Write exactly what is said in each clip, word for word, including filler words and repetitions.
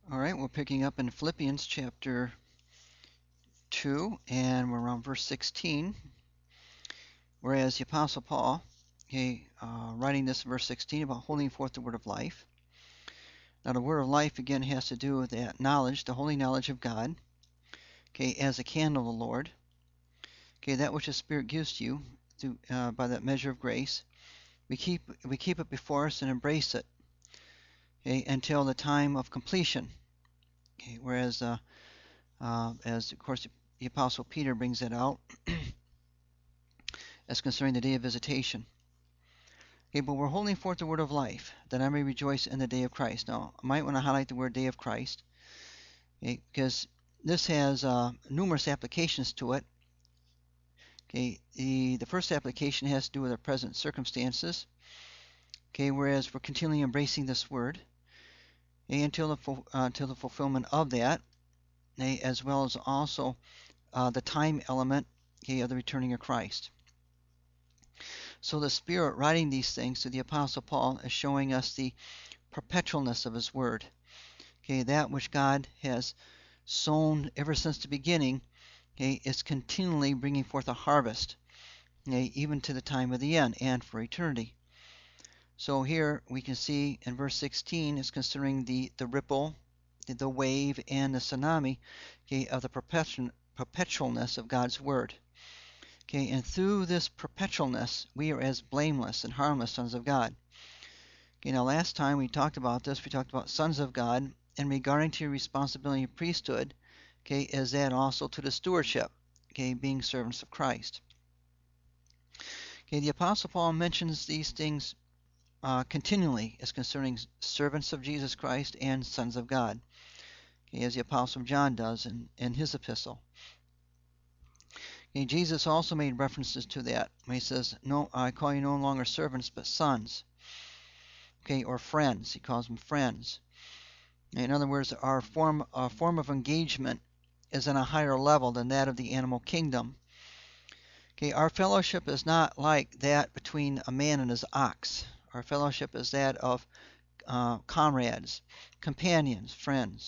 All right, we're picking up in Philippians chapter two, and we're around verse sixteen. Whereas the Apostle Paul, okay, uh, writing this in verse sixteen about holding forth the word of life. Now, the word of life again has to do with that knowledge, the holy knowledge of God, okay, as a candle of the Lord, okay, that which the Spirit gives to you through uh, by that measure of grace. We keep we keep it before us and embrace it, okay, until the time of completion. Okay, whereas uh, uh, as of course the Apostle Peter brings it out as concerning the day of visitation. Okay, but we're holding forth the word of life, that I may rejoice in the day of Christ. Now, I might want to highlight the word day of Christ, okay, because this has uh, numerous applications to it. Okay, the, the first application has to do with our present circumstances, okay, whereas we're continually embracing this word, okay, until the, uh, until the fulfillment of that, okay, as well as also uh, the time element, okay, of the returning of Christ. So the Spirit writing these things to the Apostle Paul is showing us the perpetualness of his word. Okay, that which God has sown ever since the beginning, okay, is continually bringing forth a harvest, okay, even to the time of the end and for eternity. So here we can see in verse sixteen is considering the, the ripple, the, the wave, and the tsunami, okay, of the perpetu perpetualness of God's word. Okay, and through this perpetualness, we are as blameless and harmless sons of God. Okay, now last time we talked about this, we talked about sons of God, and regarding to your responsibility of priesthood, okay, is that also to the stewardship, okay, being servants of Christ. Okay, the Apostle Paul mentions these things uh, continually as concerning servants of Jesus Christ and sons of God, okay, as the Apostle John does in, in his epistle. Okay, Jesus also made references to that when he says, "No, I call you no longer servants, but sons." Okay, or friends. He calls them friends. In other words, our form, our form of engagement is on a higher level than that of the animal kingdom. Okay, our fellowship is not like that between a man and his ox. Our fellowship is that of uh, comrades, companions, friends.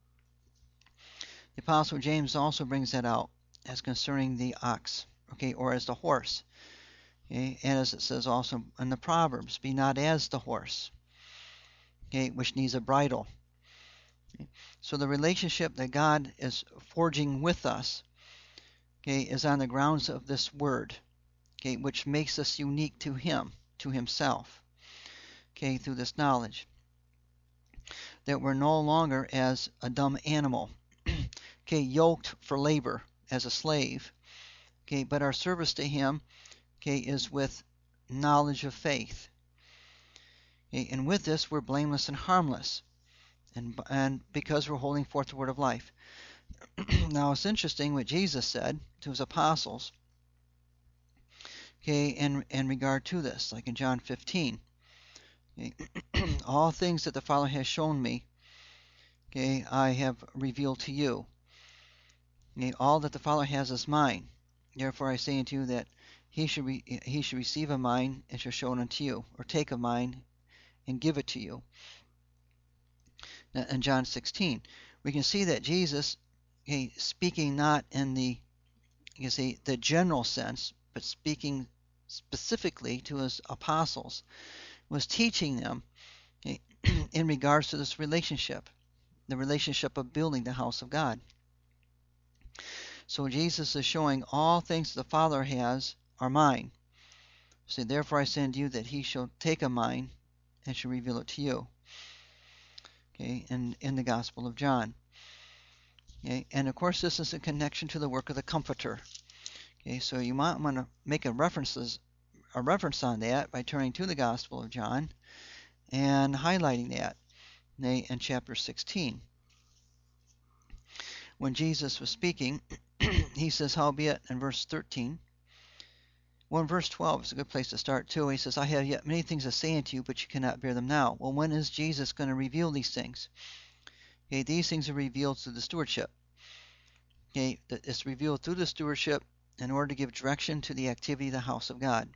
The Apostle James also brings that out as concerning the ox, okay, or as the horse. Okay, and as it says also in the Proverbs, be not as the horse, okay, which needs a bridle. Okay, so the relationship that God is forging with us, okay, is on the grounds of this word, okay, which makes us unique to Him, to Himself, okay, through this knowledge that we're no longer as a dumb animal, okay, yoked for labor as a slave, okay, but our service to Him, okay, is with knowledge of faith, okay, and with this we're blameless and harmless, and and because we're holding forth the word of life. Now it's interesting what Jesus said to his apostles, okay, in in regard to this, like in John fifteen, okay, all things that the Father has shown me, okay, I have revealed to you. Okay, all that the Father has is mine. Therefore I say unto you that he should re- he should receive of mine and shall show it unto you, or take of mine and give it to you. Now, in John sixteen, we can see that Jesus, okay, speaking not in the you can say the general sense, but speaking specifically to his apostles, was teaching them, okay, in regards to this relationship, the relationship of building the house of God. So Jesus is showing all things the Father has are mine. So therefore I say unto you that he shall take of mine and shall reveal it to you. Okay, in, in the Gospel of John. Okay, and of course this is a connection to the work of the Comforter. Okay, so you might want to make a references a reference on that by turning to the Gospel of John and highlighting that in chapter sixteen. When Jesus was speaking, he says, howbeit, in verse thirteen, well, in verse twelve is a good place to start too. He says, I have yet many things to say unto you, but you cannot bear them now. Well, when is Jesus going to reveal these things? Okay, these things are revealed through the stewardship. Okay, it's revealed through the stewardship in order to give direction to the activity of the house of God.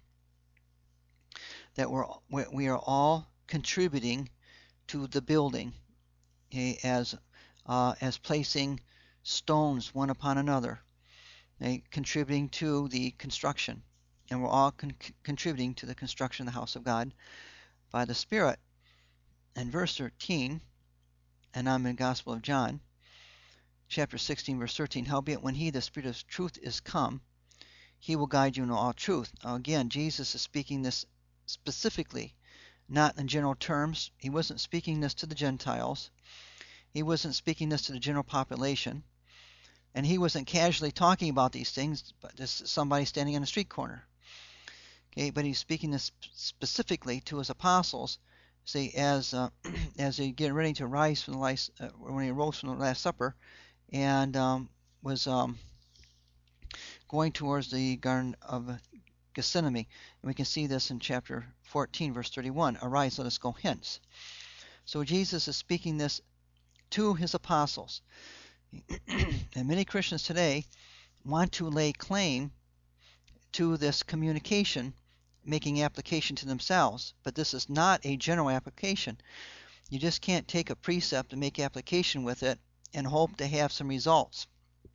That we're we are all contributing to the building, okay, as uh, as placing stones one upon another, okay, contributing to the construction. And we're all con- contributing to the construction of the house of God by the Spirit. And verse thirteen, and I'm in the Gospel of John, chapter sixteen, verse thirteen, howbeit when he, the Spirit of truth, is come, he will guide you into all truth. Now again, Jesus is speaking this specifically, not in general terms. He wasn't speaking this to the Gentiles. He wasn't speaking this to the general population. And he wasn't casually talking about these things, but just somebody standing on a street corner. Okay, but he's speaking this specifically to his apostles, say as uh, as they get ready to rise from the last, uh, when he rose from the Last Supper, and um, was um, going towards the Garden of Gethsemane. And we can see this in chapter fourteen, verse thirty-one. Arise, let us go hence. So Jesus is speaking this to his apostles. And many Christians today want to lay claim to this communication, making application to themselves. But this is not a general application. You just can't take a precept and make application with it and hope to have some results.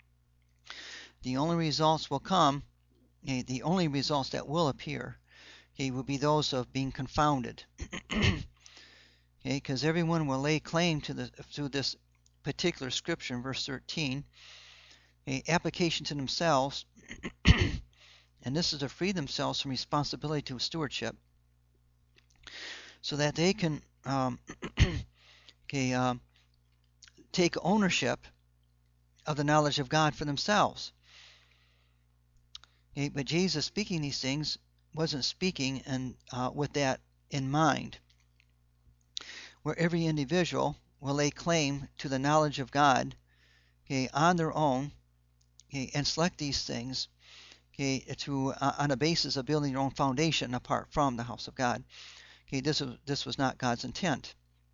The only results will come, okay, the only results that will appear, okay, will be those of being confounded. Okay, because everyone will lay claim to the to this particular scripture in verse thirteen, a application to themselves, and this is to free themselves from responsibility to stewardship, so that they can um, okay, um, take ownership of the knowledge of God for themselves. Okay, but Jesus speaking these things wasn't speaking and uh, with that in mind, where every individual will lay claim to the knowledge of God, okay, on their own, okay, and select these things, okay, to uh, on a basis of building their own foundation apart from the house of God. Okay, this was this was not God's intent.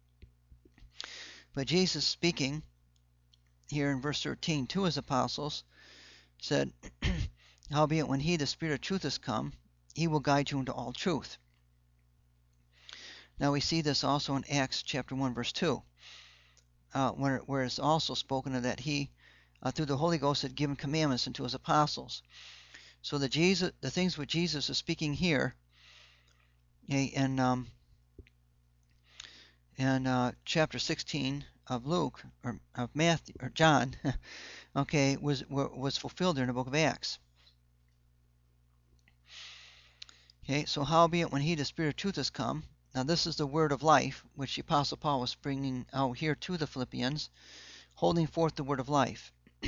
But Jesus speaking here in verse thirteen to his apostles said, howbeit when he, the Spirit of truth, is come, he will guide you into all truth. Now we see this also in Acts chapter one, verse two, uh, where, where it's also spoken of that he, uh, through the Holy Ghost, had given commandments unto his apostles. So the Jesus, the things which Jesus is speaking here, okay, in um, in uh, chapter sixteen of Luke or of Matthew or John, okay, was was fulfilled there in the book of Acts. Okay, so howbeit when he, the Spirit of truth, is come. Now this is the word of life, which the Apostle Paul was bringing out here to the Philippians, holding forth the word of life.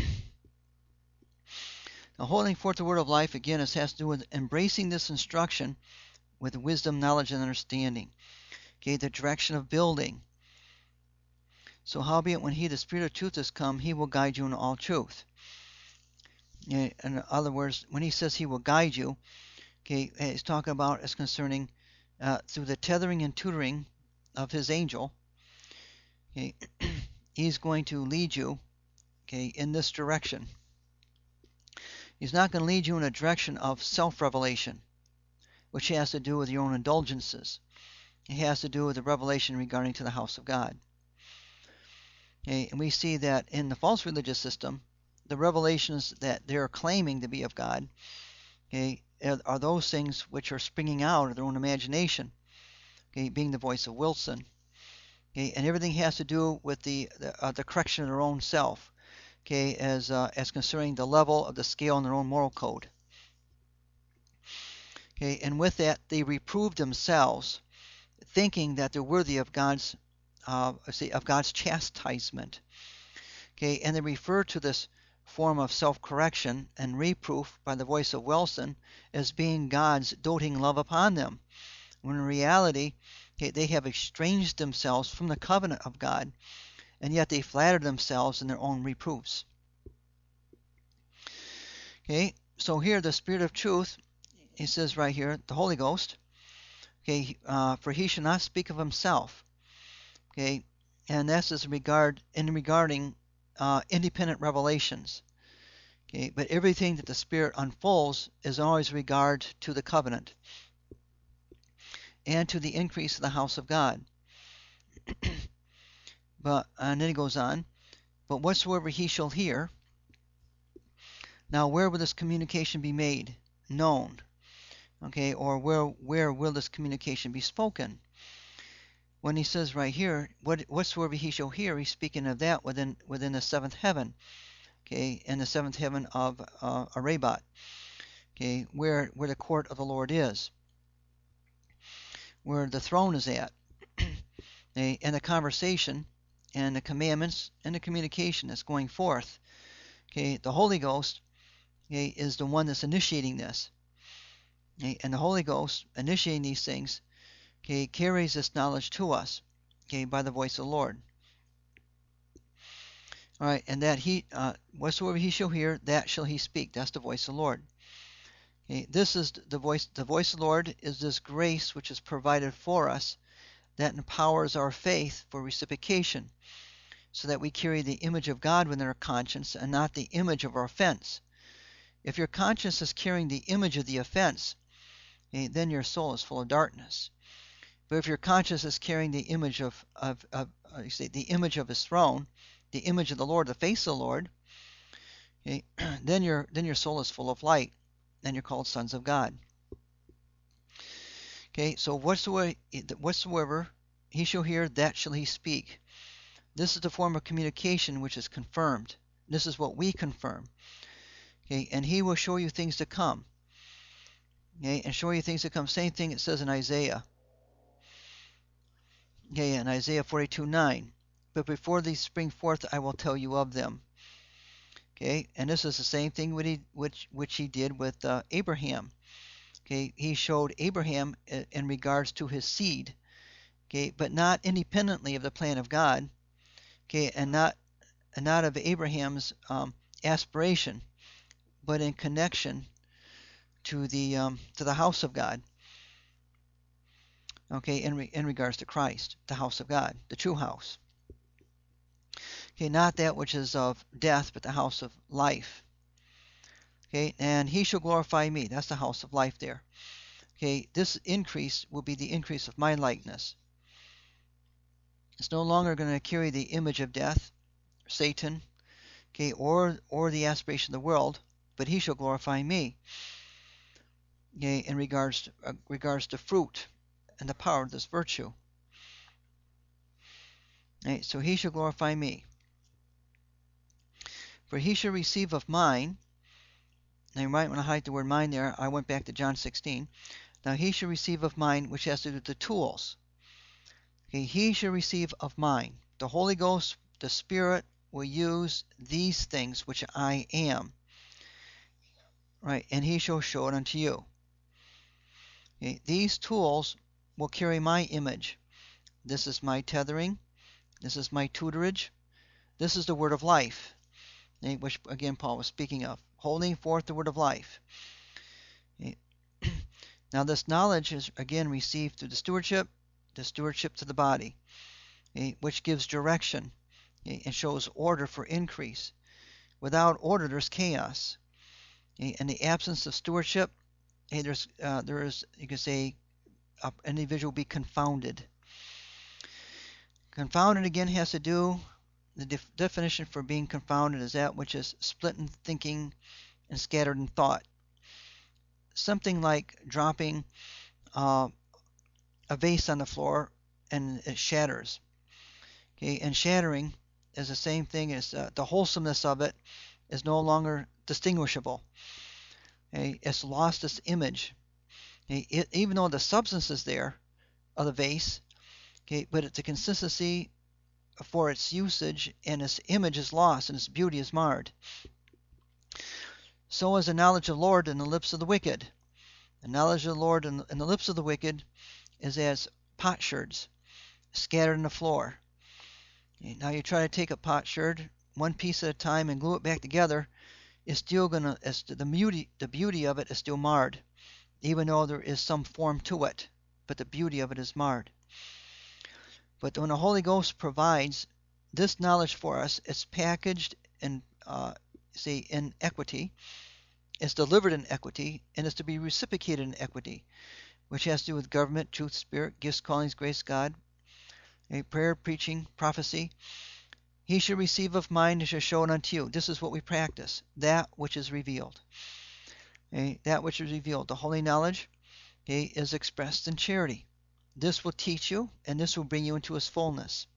Now holding forth the word of life, again, it has to do with embracing this instruction with wisdom, knowledge, and understanding. Okay, the direction of building. So howbeit when he, the Spirit of truth, is come, he will guide you in all truth. In other words, when he says he will guide you, okay, he's talking about as concerning uh, through the tethering and tutoring of his angel. Okay, he's going to lead you, okay, in this direction. He's not going to lead you in a direction of self-revelation, which has to do with your own indulgences. It has to do with the revelation regarding to the house of God. Okay, and we see that in the false religious system, the revelations that they're claiming to be of God, okay, are those things which are springing out of their own imagination, okay, being the voice of Wilson, okay, and everything has to do with the the, uh, the correction of their own self, okay, as uh, as concerning the level of the scale in their own moral code, okay, and with that they reprove themselves, thinking that they're worthy of God's uh, say of God's chastisement, okay, and they refer to this form of self-correction and reproof by the voice of Wilson as being God's doting love upon them, when in reality, okay, they have estranged themselves from the covenant of God, and yet they flatter themselves in their own reproofs. Okay, so here the Spirit of truth, he says right here, the Holy Ghost, okay, uh, for he shall not speak of himself, okay, and that's as regard in regarding uh, independent revelations. Okay, but everything that the Spirit unfolds is always regard to the covenant and to the increase of the house of God. But and then he goes on, but whatsoever he shall hear. Now, where will this communication be made known? Okay, or where where will this communication be spoken? When he says right here, what whatsoever he shall hear, he's speaking of that within within the seventh heaven. Okay, in the seventh heaven of uh, Arabat. Okay, where where the court of the Lord is, where the throne is at, okay, and the conversation and the commandments and the communication that's going forth. Okay, the Holy Ghost, okay, is the one that's initiating this. Okay, and the Holy Ghost initiating these things, okay, carries this knowledge to us, okay, by the voice of the Lord. All right, and that he, uh, whatsoever he shall hear, that shall he speak. That's the voice of the Lord. Okay, this is the voice. The voice of the Lord is this grace which is provided for us that empowers our faith for reciprocation, so that we carry the image of God within our conscience and not the image of our offense. If your conscience is carrying the image of the offense, okay, then your soul is full of darkness. But if your conscience is carrying the image of, of, of uh, you say, the image of His throne, the image of the Lord, the face of the Lord, okay, then your then your soul is full of light, and you're called sons of God. Okay, so whatsoever, whatsoever he shall hear, that shall he speak. This is the form of communication which is confirmed. This is what we confirm. Okay, and he will show you things to come. Okay, and show you things to come. Same thing it says in Isaiah. Okay, in Isaiah forty-two nine. But before these spring forth, I will tell you of them. Okay, and this is the same thing which he, which, which he did with uh, Abraham. Okay, he showed Abraham in, in regards to his seed. Okay, but not independently of the plan of God. Okay, and not and not of Abraham's um, aspiration, but in connection to the um, to the house of God. Okay, in re, in regards to Christ, the house of God, the true house. Okay, not that which is of death, but the house of life. Okay, and he shall glorify me. That's the house of life there. Okay, this increase will be the increase of my likeness. It's no longer going to carry the image of death, Satan, okay, or or the aspiration of the world, but he shall glorify me. Okay, in regards to, uh, regards to fruit and the power of this virtue. Okay, so he shall glorify me. For he shall receive of mine. Now you might want to hide the word mine there. I went back to John sixteen. Now he shall receive of mine, which has to do with the tools. Okay, he shall receive of mine. The Holy Ghost, the Spirit, will use these things which I am. Right, and he shall show it unto you. Okay, these tools will carry my image. This is my tethering. This is my tutorage. This is the word of life, okay, which again Paul was speaking of, holding forth the word of life. Okay. Now this knowledge is again received through the stewardship, the stewardship to the body, okay, which gives direction, okay, and shows order for increase. Without order, there's chaos. Okay, in the absence of stewardship, okay, there's uh, there is, you can say, an individual will be confounded. Confounded again has to do, the def definition for being confounded is that which is split in thinking and scattered in thought. Something like dropping uh, a vase on the floor and it shatters. Okay, and shattering is the same thing as uh, the wholesomeness of it is no longer distinguishable. Okay, it's lost its image. Okay, it, even though the substance is there of the vase, okay, but it's a consistency for its usage, and its image is lost and its beauty is marred. So is the knowledge of the Lord in the lips of the wicked. The knowledge of the Lord in the, in the lips of the wicked is as potsherds scattered on the floor. Okay, now you try to take a potsherd one piece at a time and glue it back together, it's still gonna, it's, the beauty, the beauty of it is still marred, even though there is some form to it, but the beauty of it is marred. But when the Holy Ghost provides this knowledge for us, it's packaged in, uh, say, in equity. It's delivered in equity, and it's to be reciprocated in equity, which has to do with government, truth, spirit, gifts, callings, grace, God, A prayer, preaching, prophecy. He shall receive of mine and shall show it unto you. This is what we practice, that which is revealed. Okay? That which is revealed. The holy knowledge, okay, is expressed in charity. This will teach you, and this will bring you into his fullness.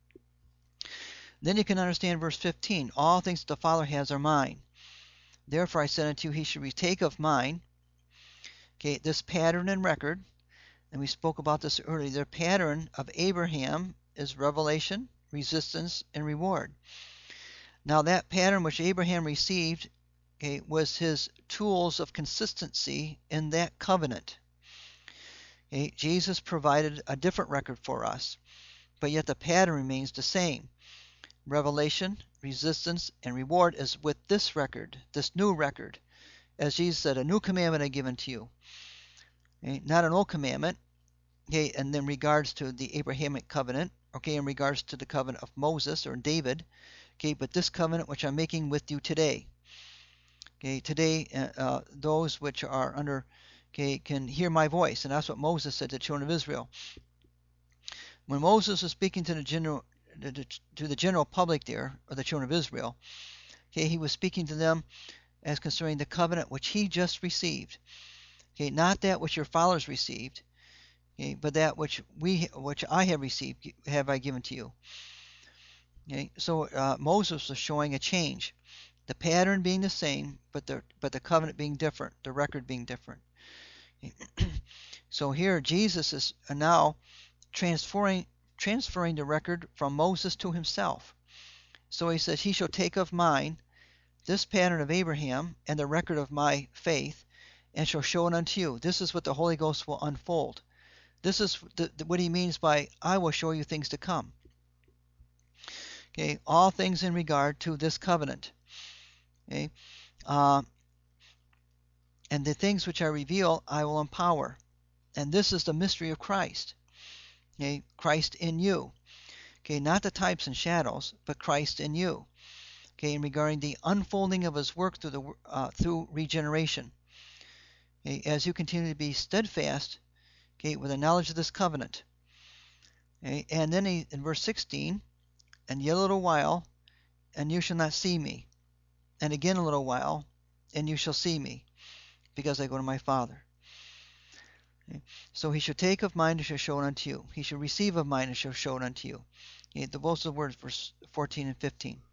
Then you can understand verse fifteen. All things that the Father has are mine. Therefore I said unto you, he shall retake of mine. Okay, this pattern and record, and we spoke about this earlier. The pattern of Abraham is revelation, resistance, and reward. Now that pattern which Abraham received, okay, was his tools of consistency in that covenant. Okay, Jesus provided a different record for us, but yet the pattern remains the same. Revelation, resistance, and reward is with this record, this new record. As Jesus said, a new commandment I give unto you. Okay, not an old commandment. Okay, and in regards to the Abrahamic covenant, okay, in regards to the covenant of Moses or David, okay, but this covenant which I'm making with you today. Okay, today uh, uh, those which are under, okay, can hear my voice, and that's what Moses said to the children of Israel. When Moses was speaking to the general, to the general public there, or the children of Israel, okay, he was speaking to them as concerning the covenant which he just received. Okay, not that which your fathers received, okay, but that which we, which I have received, have I given to you. Okay, so uh, Moses was showing a change, the pattern being the same, but the but the covenant being different, the record being different. Okay. So here Jesus is now transferring transferring the record from Moses to himself. So he says, he shall take of mine this pattern of Abraham and the record of my faith, and shall show it unto you. This is what the Holy Ghost will unfold. This is the, the, what he means by, I will show you things to come. Okay, all things in regard to this covenant. Okay, uh, and the things which I reveal, I will empower. And this is the mystery of Christ. Okay, Christ in you. Okay, not the types and shadows, but Christ in you. Okay, in regarding the unfolding of his work through the uh, through regeneration. Okay, as you continue to be steadfast, okay, with the knowledge of this covenant. Okay, and then he, in verse sixteen, and yet a little while, and you shall not see me, and again a little while, and you shall see me, because I go to my Father. Okay. So he shall take of mine and shall show it unto you. He shall receive of mine and shall show it unto you. Okay, the both of the words, verse fourteen and fifteen.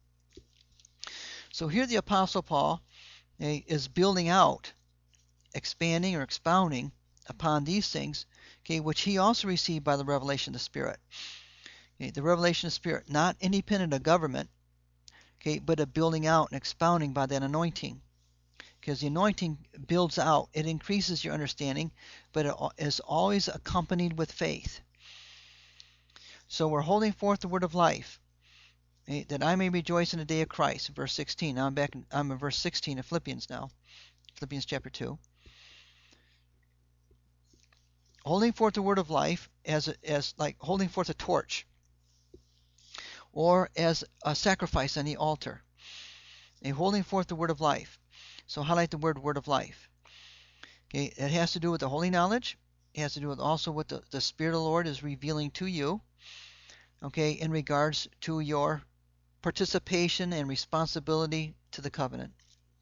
So here the Apostle Paul, okay, is building out, expanding or expounding upon these things, okay, which he also received by the revelation of the Spirit. Okay, the revelation of the Spirit, not independent of government, okay, but a building out and expounding by that anointing. Because the anointing builds out, it increases your understanding, but it is always accompanied with faith. So we're holding forth the word of life, okay, that I may rejoice in the day of Christ. Verse sixteen. Now I'm back. In, I'm in verse sixteen of Philippians now. Philippians chapter two. Holding forth the word of life as a, as like holding forth a torch, or as a sacrifice on the altar. And holding forth the word of life. So highlight the word word of life. Okay, it has to do with the holy knowledge. It has to do with also what the, the Spirit of the Lord is revealing to you. Okay, in regards to your participation and responsibility to the covenant.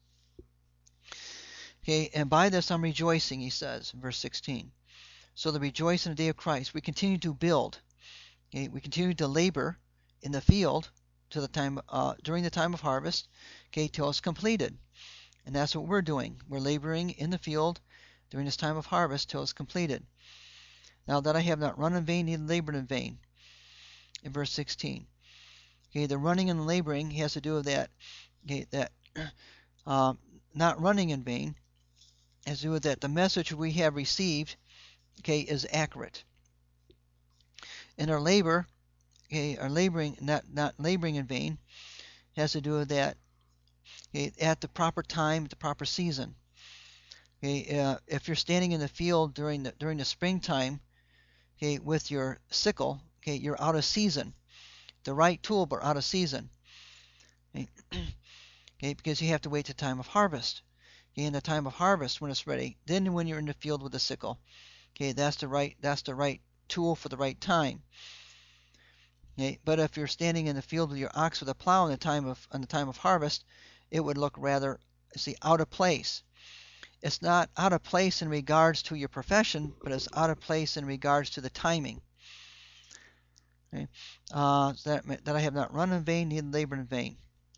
Okay, and by this I'm rejoicing, he says, in verse sixteen. So the rejoice in the day of Christ. We continue to build. Okay, we continue to labor in the field to the time uh, during the time of harvest, okay, till it's completed. And that's what we're doing. We're laboring in the field during this time of harvest till it's completed. Now that I have not run in vain, neither labored in vain. In verse sixteen. Okay, the running and laboring has to do with that. Okay, that uh, not running in vain has to do with that the message we have received, okay, is accurate. And our labor, okay, our laboring, not not laboring in vain, has to do with that. Okay, at the proper time, the proper season. Okay, uh, if you're standing in the field during the during the springtime, okay, with your sickle, okay, you're out of season. The right tool, but out of season. Okay, okay, because you have to wait the time of harvest. Okay, in the time of harvest, when it's ready, then when you're in the field with the sickle, okay, that's the right that's the right tool for the right time. Okay, but if you're standing in the field with your ox with a plow in the time of in the time of harvest, it would look rather, see, out of place. It's not out of place in regards to your profession, but it's out of place in regards to the timing. Okay, uh, that that I have not run in vain, neither labored in vain.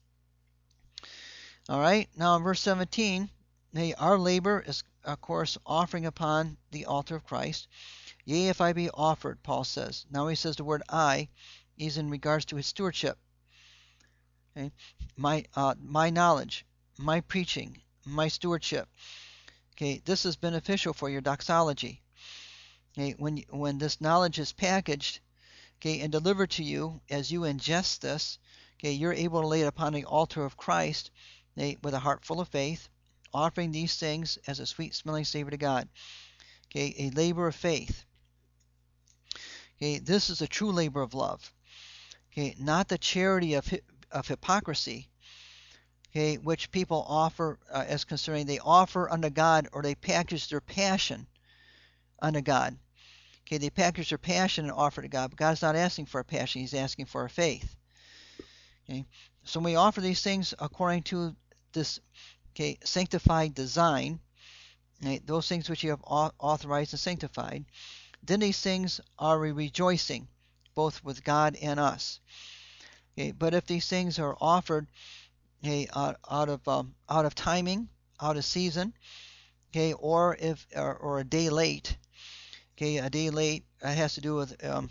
All right, now in verse seventeen, hey, our labor is of course offering upon the altar of Christ. Yea, if I be offered, Paul says. Now he says the word I is in regards to his stewardship. Okay, my uh, my knowledge, my preaching, my stewardship. Okay, this is beneficial for your doxology. Okay, when when this knowledge is packaged, okay, and delivered to you as you ingest this, okay, you're able to lay it upon the altar of Christ, okay, with a heart full of faith, offering these things as a sweet-smelling savor to God. Okay, a labor of faith. Okay, this is a true labor of love. Okay, not the charity of of hypocrisy. Okay, which people offer uh, as concerning they offer unto God, or they package their passion unto God. Okay, they package their passion and offer to God, but God's not asking for a passion; He's asking for a faith. Okay, so when we offer these things according to this, okay, sanctified design, okay, those things which you have authorized and sanctified, then these things are a rejoicing, both with God and us. Okay, but if these things are offered, okay, out, out of um, out of timing, out of season, okay, or if or, or a day late, okay, a day late uh, has to do with um,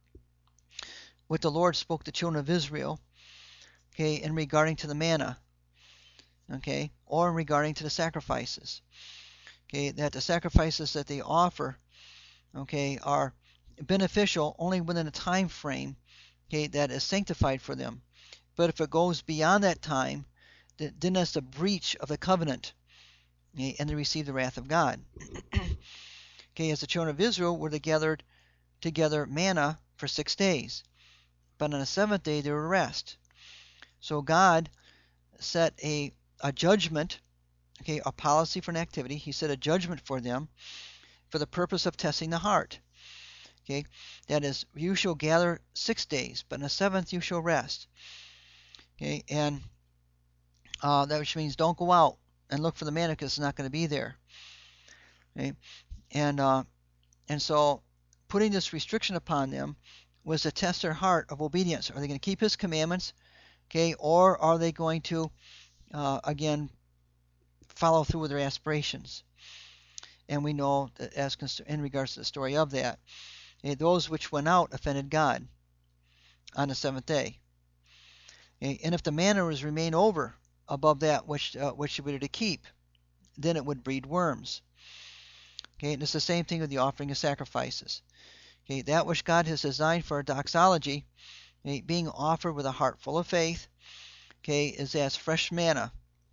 what the Lord spoke to the children of Israel, okay, in regarding to the manna, okay, or in regarding to the sacrifices, okay, that the sacrifices that they offer, okay, are beneficial only within a time frame, okay, that is sanctified for them. But if it goes beyond that time, then that's a breach of the covenant, okay, and they receive the wrath of God. Okay, as the children of Israel were gathered together manna for six days, but on the seventh day they were rest. So God set a a judgment, okay, a policy for an activity. He set a judgment for them for the purpose of testing the heart. Okay, that is, you shall gather six days, but on the seventh you shall rest. Okay, and uh, that which means don't go out and look for the manna because it's not going to be there. Okay, and uh, and so putting this restriction upon them was to test their heart of obedience. Are they going to keep His commandments? Okay, or are they going to uh, again follow through with their aspirations? And we know that as in regards to the story of that, okay, those which went out offended God on the seventh day. Okay, and if the manna was remain over above that which uh, which you were to keep, then it would breed worms. Okay, and it's the same thing with the offering of sacrifices. Okay, that which God has designed for a doxology, okay, being offered with a heart full of faith, okay, is as fresh manna.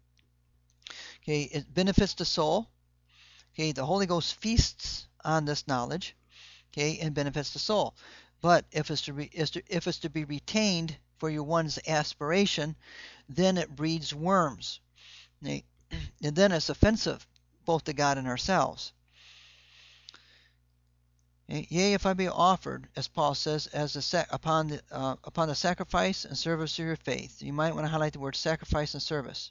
Okay, it benefits the soul. Okay, the Holy Ghost feasts on this knowledge, okay, and benefits the soul. But if it's to, be, is to if it's to be retained for your one's aspiration, then it breeds worms, okay? And then it's offensive both to God and ourselves. Okay? Yea, if I be offered, as Paul says, as a sac- upon the uh, upon the sacrifice and service of your faith. You might want to highlight the word sacrifice and service.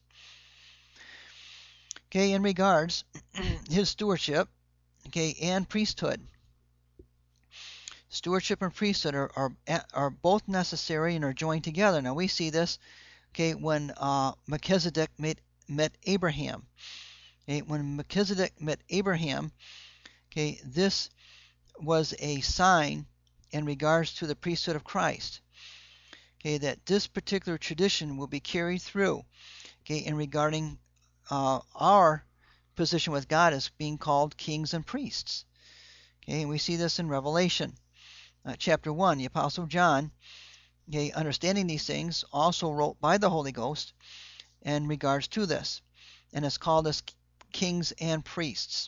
Okay, in regards his stewardship, okay, and priesthood. Stewardship and priesthood are, are are both necessary and are joined together. Now we see this, okay, when uh, Melchizedek met met Abraham. Okay, when Melchizedek met Abraham, okay, this was a sign in regards to the priesthood of Christ. Okay, that this particular tradition will be carried through. Okay, in regarding uh, our position with God as being called kings and priests. Okay, and we see this in Revelation. Uh, chapter one, the Apostle John, okay, understanding these things, also wrote by the Holy Ghost in regards to this, and it's called as kings and priests.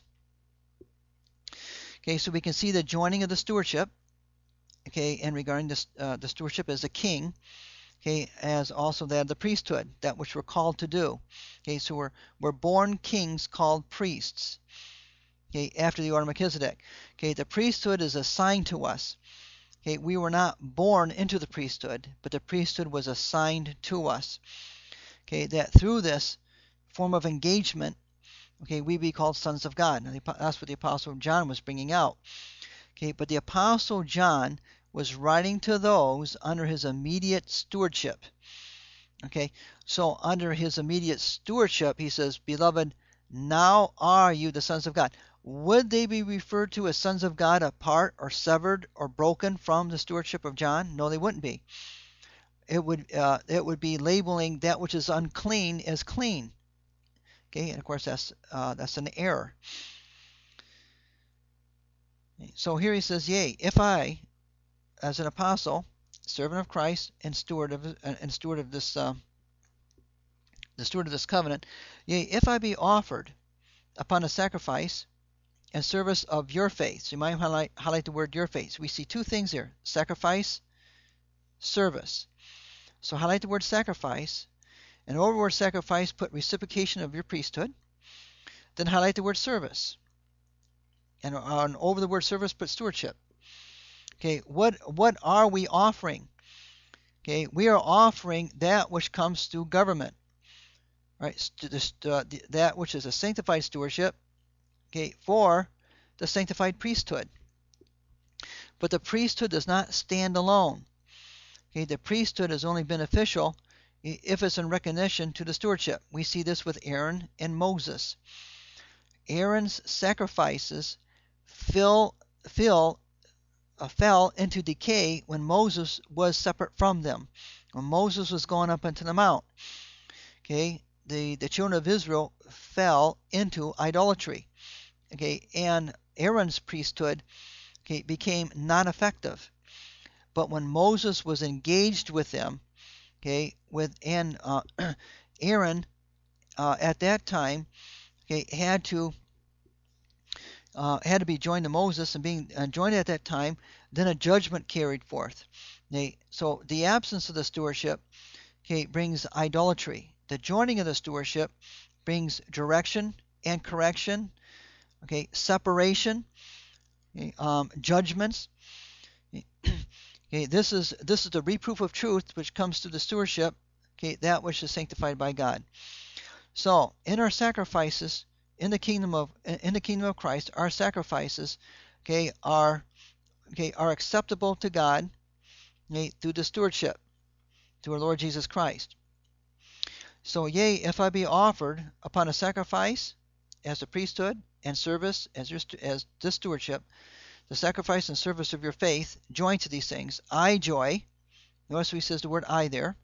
Okay, so we can see the joining of the stewardship, okay, in regarding this, uh, the stewardship as a king, okay, as also that of the priesthood, that which we're called to do. Okay, so we're we're born kings called priests, okay, after the order of Melchizedek. Okay, the priesthood is assigned to us. Okay, we were not born into the priesthood, but the priesthood was assigned to us. Okay, that through this form of engagement, okay, we be called sons of God. Now, that's what the Apostle John was bringing out. Okay, but the Apostle John was writing to those under his immediate stewardship. Okay, so under his immediate stewardship, he says, Beloved, now are you the sons of God. Would they be referred to as sons of God apart or severed or broken from the stewardship of John? No, they wouldn't be. It would uh, it would be labeling that which is unclean as clean. Okay, and of course that's uh, that's an error. So here he says, Yea, if I, as an apostle, servant of Christ, and steward of and steward of this uh, the steward of this covenant, yea, if I be offered upon a sacrifice and service of your faith. So you might highlight, highlight the word your faith. So we see two things here: sacrifice, service. So highlight the word sacrifice, and over the word sacrifice put reciprocation of your priesthood. Then highlight the word service, and on over the word service put stewardship. Okay, what what are we offering? Okay, we are offering that which comes through government, right? Uh, that which is a sanctified stewardship, okay, for the sanctified priesthood. But the priesthood does not stand alone. Okay, the priesthood is only beneficial if it's in recognition to the stewardship. We see this with Aaron and Moses. Aaron's sacrifices fill, fill, uh, fell into decay when Moses was separate from them. When Moses was going up into the mount, okay, the, the children of Israel fell into idolatry. Okay, and Aaron's priesthood, okay, became non-effective. But when Moses was engaged with them, okay, with and uh, Aaron uh, at that time, okay, had to uh, had to be joined to Moses, and being uh, joined at that time, then a judgment carried forth. They, so the absence of the stewardship, okay, brings idolatry. The joining of the stewardship brings direction and correction, okay, separation, okay, um, judgments. Okay, this is this is the reproof of truth which comes through the stewardship, okay, that which is sanctified by God. So in our sacrifices in the kingdom of in the kingdom of Christ, our sacrifices, okay, are okay are acceptable to God, okay, through the stewardship, through our Lord Jesus Christ. So yea, if I be offered upon a sacrifice as a priesthood and service as your, as this stewardship, the sacrifice and service of your faith, joined to these things, I joy. Notice he says the word I there.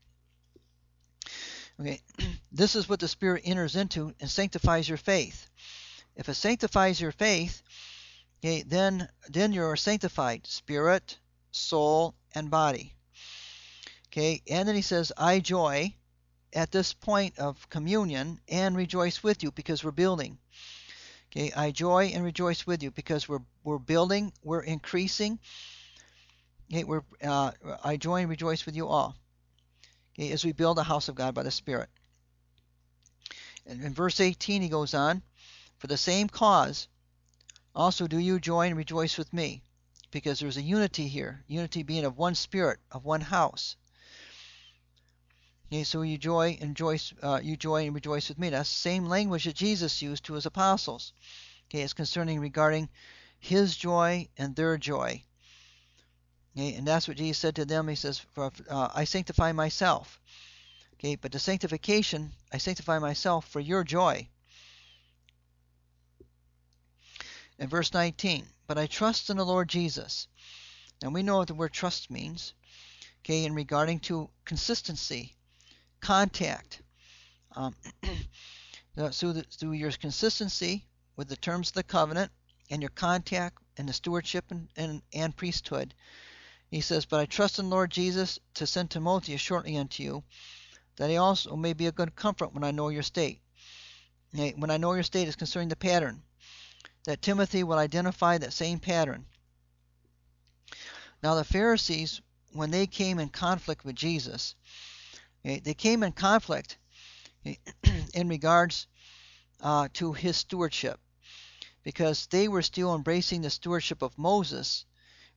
Okay, this is what the Spirit enters into and sanctifies your faith. If it sanctifies your faith, okay, then then you're sanctified, spirit, soul, and body. Okay, and then he says, I joy at this point of communion and rejoice with you because we're building. Okay, I joy and rejoice with you because we're we're building, we're increasing. Okay, we're uh, I joy and rejoice with you all. Okay, as we build a house of God by the Spirit. And in verse eighteen, he goes on, for the same cause also do you joy and rejoice with me, because there's a unity here, unity being of one spirit, of one house. Okay, so you joy and rejoice, uh, you joy and rejoice with me. That's the same language that Jesus used to his apostles. Okay, it's concerning regarding his joy and their joy. Okay, and that's what Jesus said to them. He says, uh, I sanctify myself. Okay, but the sanctification, I sanctify myself for your joy. In verse nineteen, but I trust in the Lord Jesus. And we know what the word trust means. Okay, in regarding to consistency, contact. Um, so that through your consistency with the terms of the covenant and your contact and the stewardship and, and, and priesthood, he says, but I trust in the Lord Jesus to send Timotheus shortly unto you, that he also may be a good comfort when I know your state. When I know your state is concerning the pattern, that Timothy will identify that same pattern. Now the Pharisees, when they came in conflict with Jesus, they came in conflict in regards uh, to his stewardship, because they were still embracing the stewardship of Moses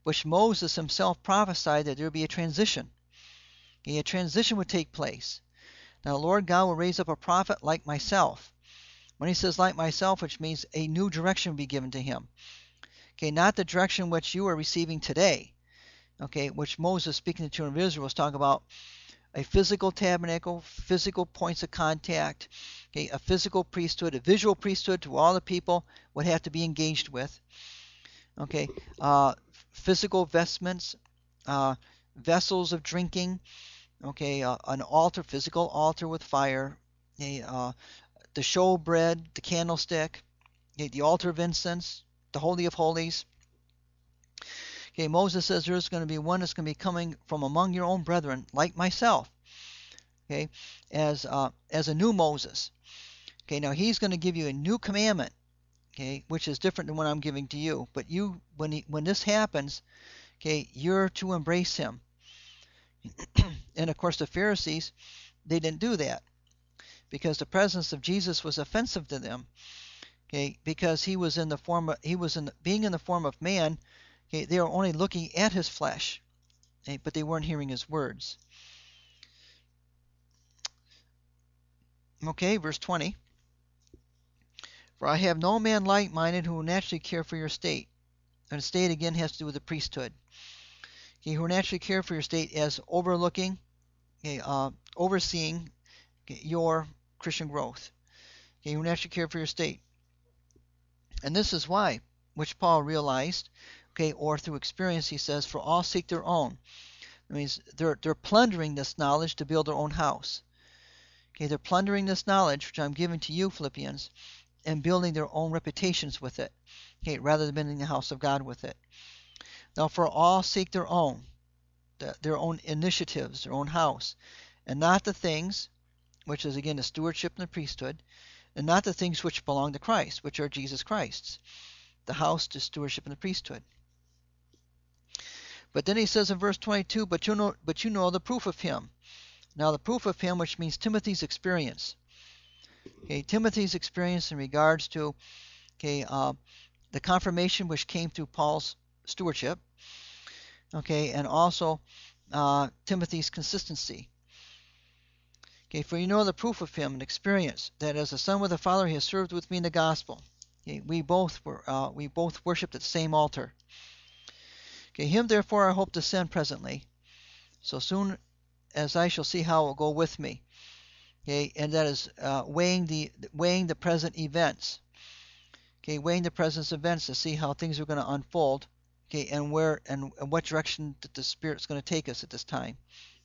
which Moses himself prophesied that there would be a transition. Okay, a transition would take place. Now, the Lord God will raise up a prophet like myself. When he says like myself, which means a new direction will be given to him. Okay, not the direction which you are receiving today. Okay, which Moses, speaking to the children of Israel, was talking about a physical tabernacle, physical points of contact, okay, a physical priesthood, a visual priesthood to all the people would have to be engaged with. Okay, uh, physical vestments, uh, vessels of drinking, okay, uh, an altar, physical altar with fire, okay, uh, the showbread, the candlestick, okay, the altar of incense, the Holy of Holies. Okay, Moses says there's going to be one that's going to be coming from among your own brethren, like myself. Okay, as uh, as a new Moses. Okay, now he's going to give you a new commandment. Okay, which is different than what I'm giving to you. But you, when he, when this happens, okay, you're to embrace him. And of course, the Pharisees, they didn't do that because the presence of Jesus was offensive to them. Okay, because he was in the form of, he was in the, being in the form of man. Okay, they were only looking at his flesh, okay, but they weren't hearing his words. Okay, verse twenty. For I have no man like-minded who will naturally care for your state. And state again has to do with the priesthood. Okay, who will naturally care for your state as overlooking, okay, uh, overseeing okay, your Christian growth. Okay, who will naturally care for your state. And this is why, which Paul realized, okay, or through experience, he says, for all seek their own. That means they're they're plundering this knowledge to build their own house. Okay, they're plundering this knowledge, which I'm giving to you, Philippians, and building their own reputations with it, okay, rather than building the house of God with it. Now, for all seek their own, the, their own initiatives, their own house, and not the things, which is again the stewardship and the priesthood, and not the things which belong to Christ, which are Jesus Christ's, the house, the stewardship, and the priesthood. But then he says in verse twenty-two, but you know, but you know the proof of him. Now, the proof of him, which means Timothy's experience. Okay, Timothy's experience in regards to okay, uh, the confirmation which came through Paul's stewardship, okay, and also uh, Timothy's consistency. Okay, for you know the proof of him and experience that as a son with a father he has served with me in the gospel. Okay, we both were uh, we both worshipped at the same altar. Okay, him therefore I hope to send presently, so soon as I shall see how it will go with me. Okay, and that is uh, weighing the weighing the present events. Okay, weighing the present events to see how things are going to unfold. Okay, and where and, and what direction that the Spirit's going to take us at this time.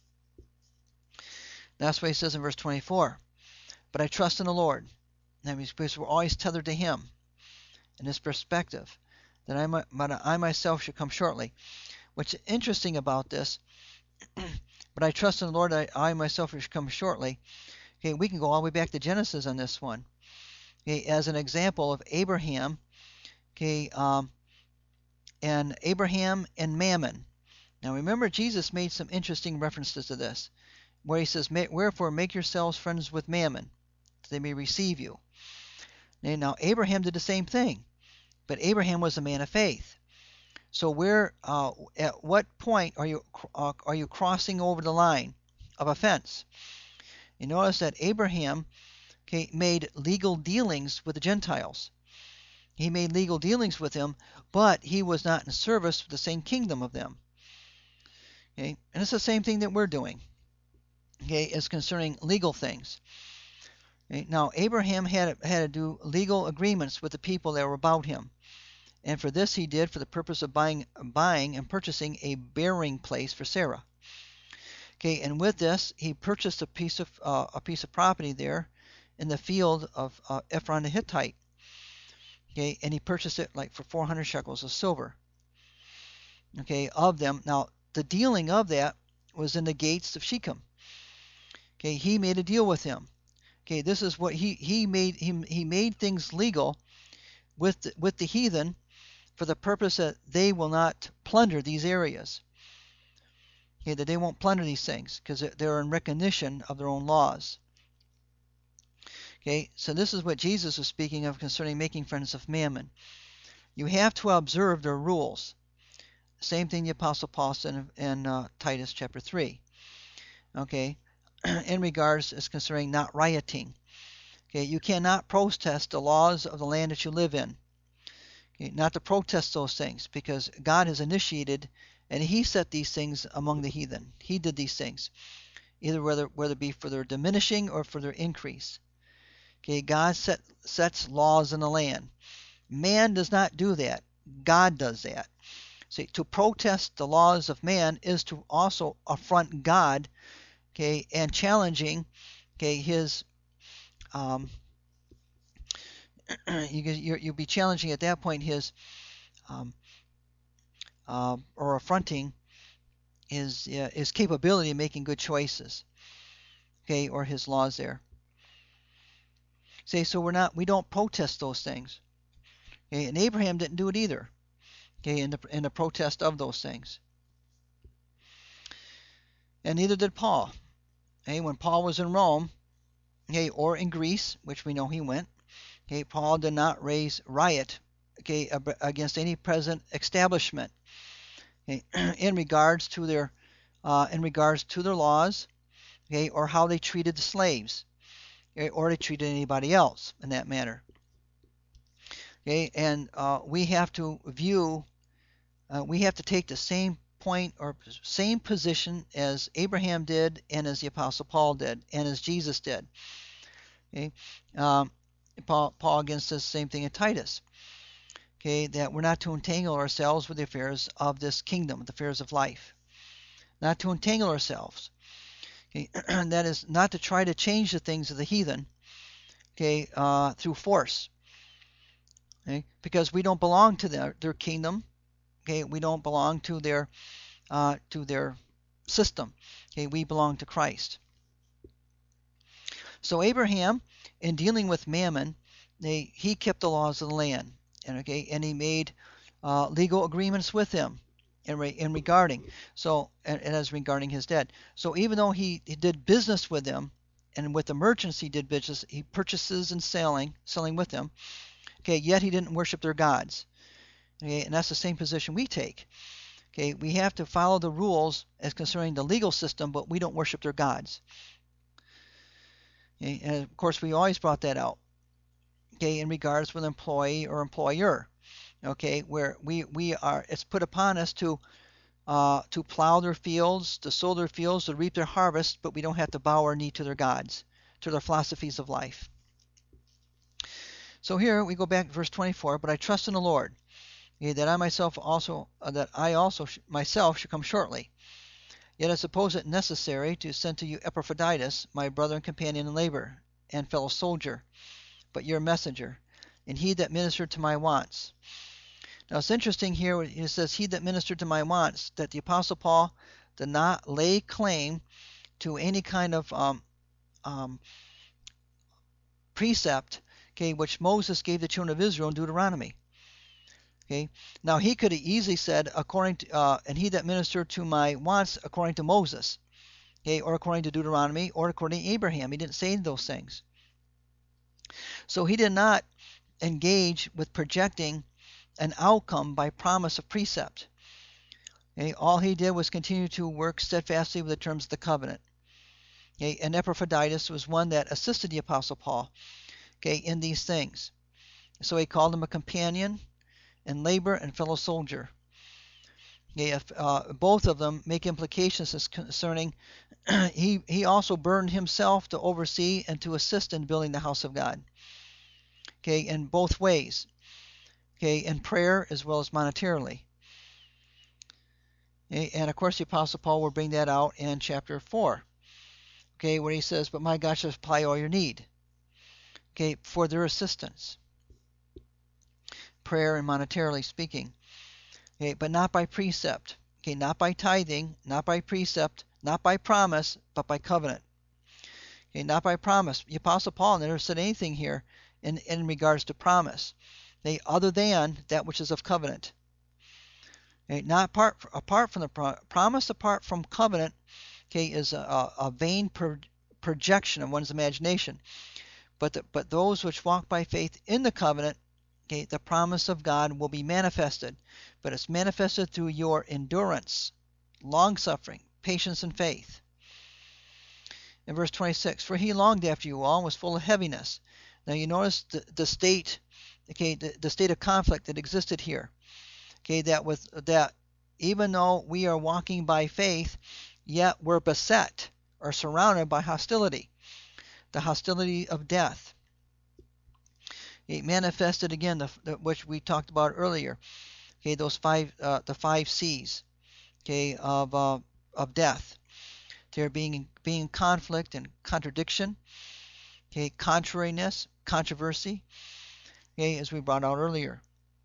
That's what he says in verse twenty-four. But I trust in the Lord. That means because we're always tethered to Him in this perspective, that I, might, I myself should come shortly. What's interesting about this, but I trust in the Lord that I, I myself should come shortly. Okay, we can go all the way back to Genesis on this one. Okay, as an example of Abraham, okay, um, and Abraham and Mammon. Now remember, Jesus made some interesting references to this, where he says, wherefore make yourselves friends with Mammon, that they may receive you. And now Abraham did the same thing, but Abraham was a man of faith. So where, uh, at what point are you uh, are you crossing over the line of offense? You notice that Abraham, okay, made legal dealings with the Gentiles. He made legal dealings with them, but he was not in service with the same kingdom of them. Okay, and it's the same thing that we're doing. Okay, as concerning legal things. Okay, now Abraham had had to do legal agreements with the people that were about him, and for this he did for the purpose of buying, buying and purchasing a bearing place for Sarah. Okay, and with this he purchased a piece of uh, a piece of property there in the field of uh, Ephron the Hittite. Okay, and he purchased it like for four hundred shekels of silver. Okay, of them. Now the dealing of that was in the gates of Shechem. Okay, he made a deal with him. Okay, this is what he he made him he made things legal with the, with the heathen for the purpose that they will not plunder these areas. Okay, that they won't plunder these things because they're in recognition of their own laws. Okay, so this is what Jesus was speaking of concerning making friends of Mammon. You have to observe their rules. Same thing the Apostle Paul said in, in uh, Titus chapter three. Okay, in regards as concerning not rioting. Okay, you cannot protest the laws of the land that you live in. Okay, not to protest those things, because God has initiated and He set these things among the heathen. He did these things, either whether whether it be for their diminishing or for their increase. Okay, God set sets laws in the land. Man does not do that. God does that. See, to protest the laws of man is to also affront God, okay, and challenging, okay, His um, you you you'll be challenging at that point His um, uh, or affronting His uh, His capability of making good choices, okay, or His laws there. See, so we're not we don't protest those things, okay, and Abraham didn't do it either, okay, in the in the protest of those things, and neither did Paul. Okay, when Paul was in Rome, okay, or in Greece, which we know he went, okay, Paul did not raise riot, okay, against any present establishment, okay, in regards to their uh, in regards to their laws, okay, or how they treated the slaves, okay, or they treated anybody else in that manner. Okay, and uh, we have to view, uh, we have to take the same point or same position as Abraham did, and as the Apostle Paul did, and as Jesus did. Okay, um, Paul, Paul again says the same thing in Titus. Okay, that we're not to entangle ourselves with the affairs of this kingdom, the affairs of life. Not to entangle ourselves. Okay, that is not to try to change the things of the heathen. Okay, uh, through force. Okay, because we don't belong to their, their kingdom. Okay, we don't belong to their uh, to their system. Okay, we belong to Christ. So Abraham, in dealing with Mammon, they, he kept the laws of the land, and okay, and he made uh, legal agreements with him in, re, in regarding so and, and as regarding his debt. So even though he, he did business with them, and with the merchants he did business, he purchases and selling, selling with them. Okay, yet he didn't worship their gods. Okay, and that's the same position we take. Okay, we have to follow the rules as concerning the legal system, but we don't worship their gods. Okay, and of course, we always brought that out. Okay, in regards with employee or employer. Okay, where we we are, it's put upon us to uh, to plow their fields, to sow their fields, to reap their harvest, but we don't have to bow our knee to their gods, to their philosophies of life. So here we go back to verse twenty-four. But I trust in the Lord, okay, that I myself also uh, that I also sh- myself should come shortly. Yet I suppose it necessary to send to you Epaphroditus, my brother and companion in labor, and fellow soldier, but your messenger, and he that ministered to my wants. Now it's interesting here, it says, he that ministered to my wants, that the Apostle Paul did not lay claim to any kind of um, um, precept, okay, which Moses gave the children of Israel in Deuteronomy. Okay, now he could have easily said, according to, uh, and he that ministered to my wants according to Moses, okay, or according to Deuteronomy, or according to Abraham. He didn't say those things. So he did not engage with projecting an outcome by promise of precept. Okay, all he did was continue to work steadfastly with the terms of the covenant. Okay, and Epaphroditus was one that assisted the Apostle Paul, okay, in these things. So he called him a companion in labor and fellow soldier. Okay, if, uh, both of them make implications as concerning he he also burned himself to oversee and to assist in building the house of God. Okay, in both ways. Okay, in prayer as well as monetarily. Okay, and of course the Apostle Paul will bring that out in chapter four. Okay, where he says, "But my God shall supply all your need." Okay, for their assistance. Prayer and monetarily speaking. Okay, but not by precept. Okay, not by tithing, not by precept, not by promise, but by covenant. Okay, not by promise. The Apostle Paul never said anything here in, in regards to promise. Okay, other than that which is of covenant. Okay, not apart, apart from the pro promise, apart from covenant, okay, is a, a vain pro projection of one's imagination. But the, but those which walk by faith in the covenant, Okay, the promise of God will be manifested, but it's manifested through your endurance, long-suffering, patience, and faith. In verse twenty-six, for he longed after you all and was full of heaviness. Now you notice the, the state, okay, the, the state of conflict that existed here. Okay, that with that, even though we are walking by faith, yet we're beset or surrounded by hostility, the hostility of death. It manifested again, the, the, which we talked about earlier. Okay, those five, uh, the five C's, okay, of uh, of death. They're being being conflict and contradiction, okay, contrariness, controversy, okay, as we brought out earlier.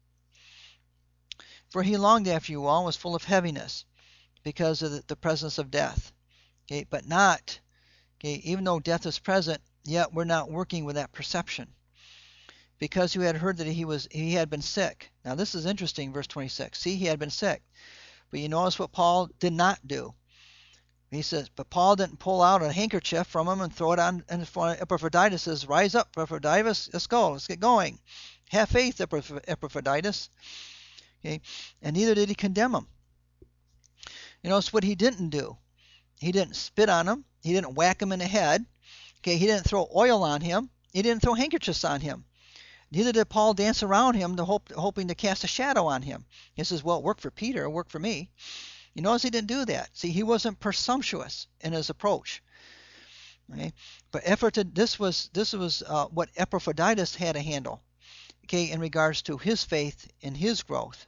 For he longed after you all, was full of heaviness, because of the, the presence of death, okay, but not, okay, even though death is present, yet we're not working with that perception, because you had heard that he was he had been sick. Now this is interesting, verse twenty-six. See, he had been sick, but you notice what Paul did not do. He says, but Paul didn't pull out a handkerchief from him and throw it on in front of Epaphroditus. Says, rise up, Epaphroditus, let's go, let's get going. Have faith, Epaphroditus. Okay, and neither did he condemn him. You notice what he didn't do. He didn't spit on him. He didn't whack him in the head. Okay, he didn't throw oil on him. He didn't throw handkerchiefs on him. Neither did Paul dance around him, to hope, hoping to cast a shadow on him. He says, well, it worked for Peter, it worked for me. You notice he didn't do that. See, he wasn't presumptuous in his approach. Okay, but effort to, this was this was uh, what Epaphroditus had to handle. Okay, in regards to his faith and his growth.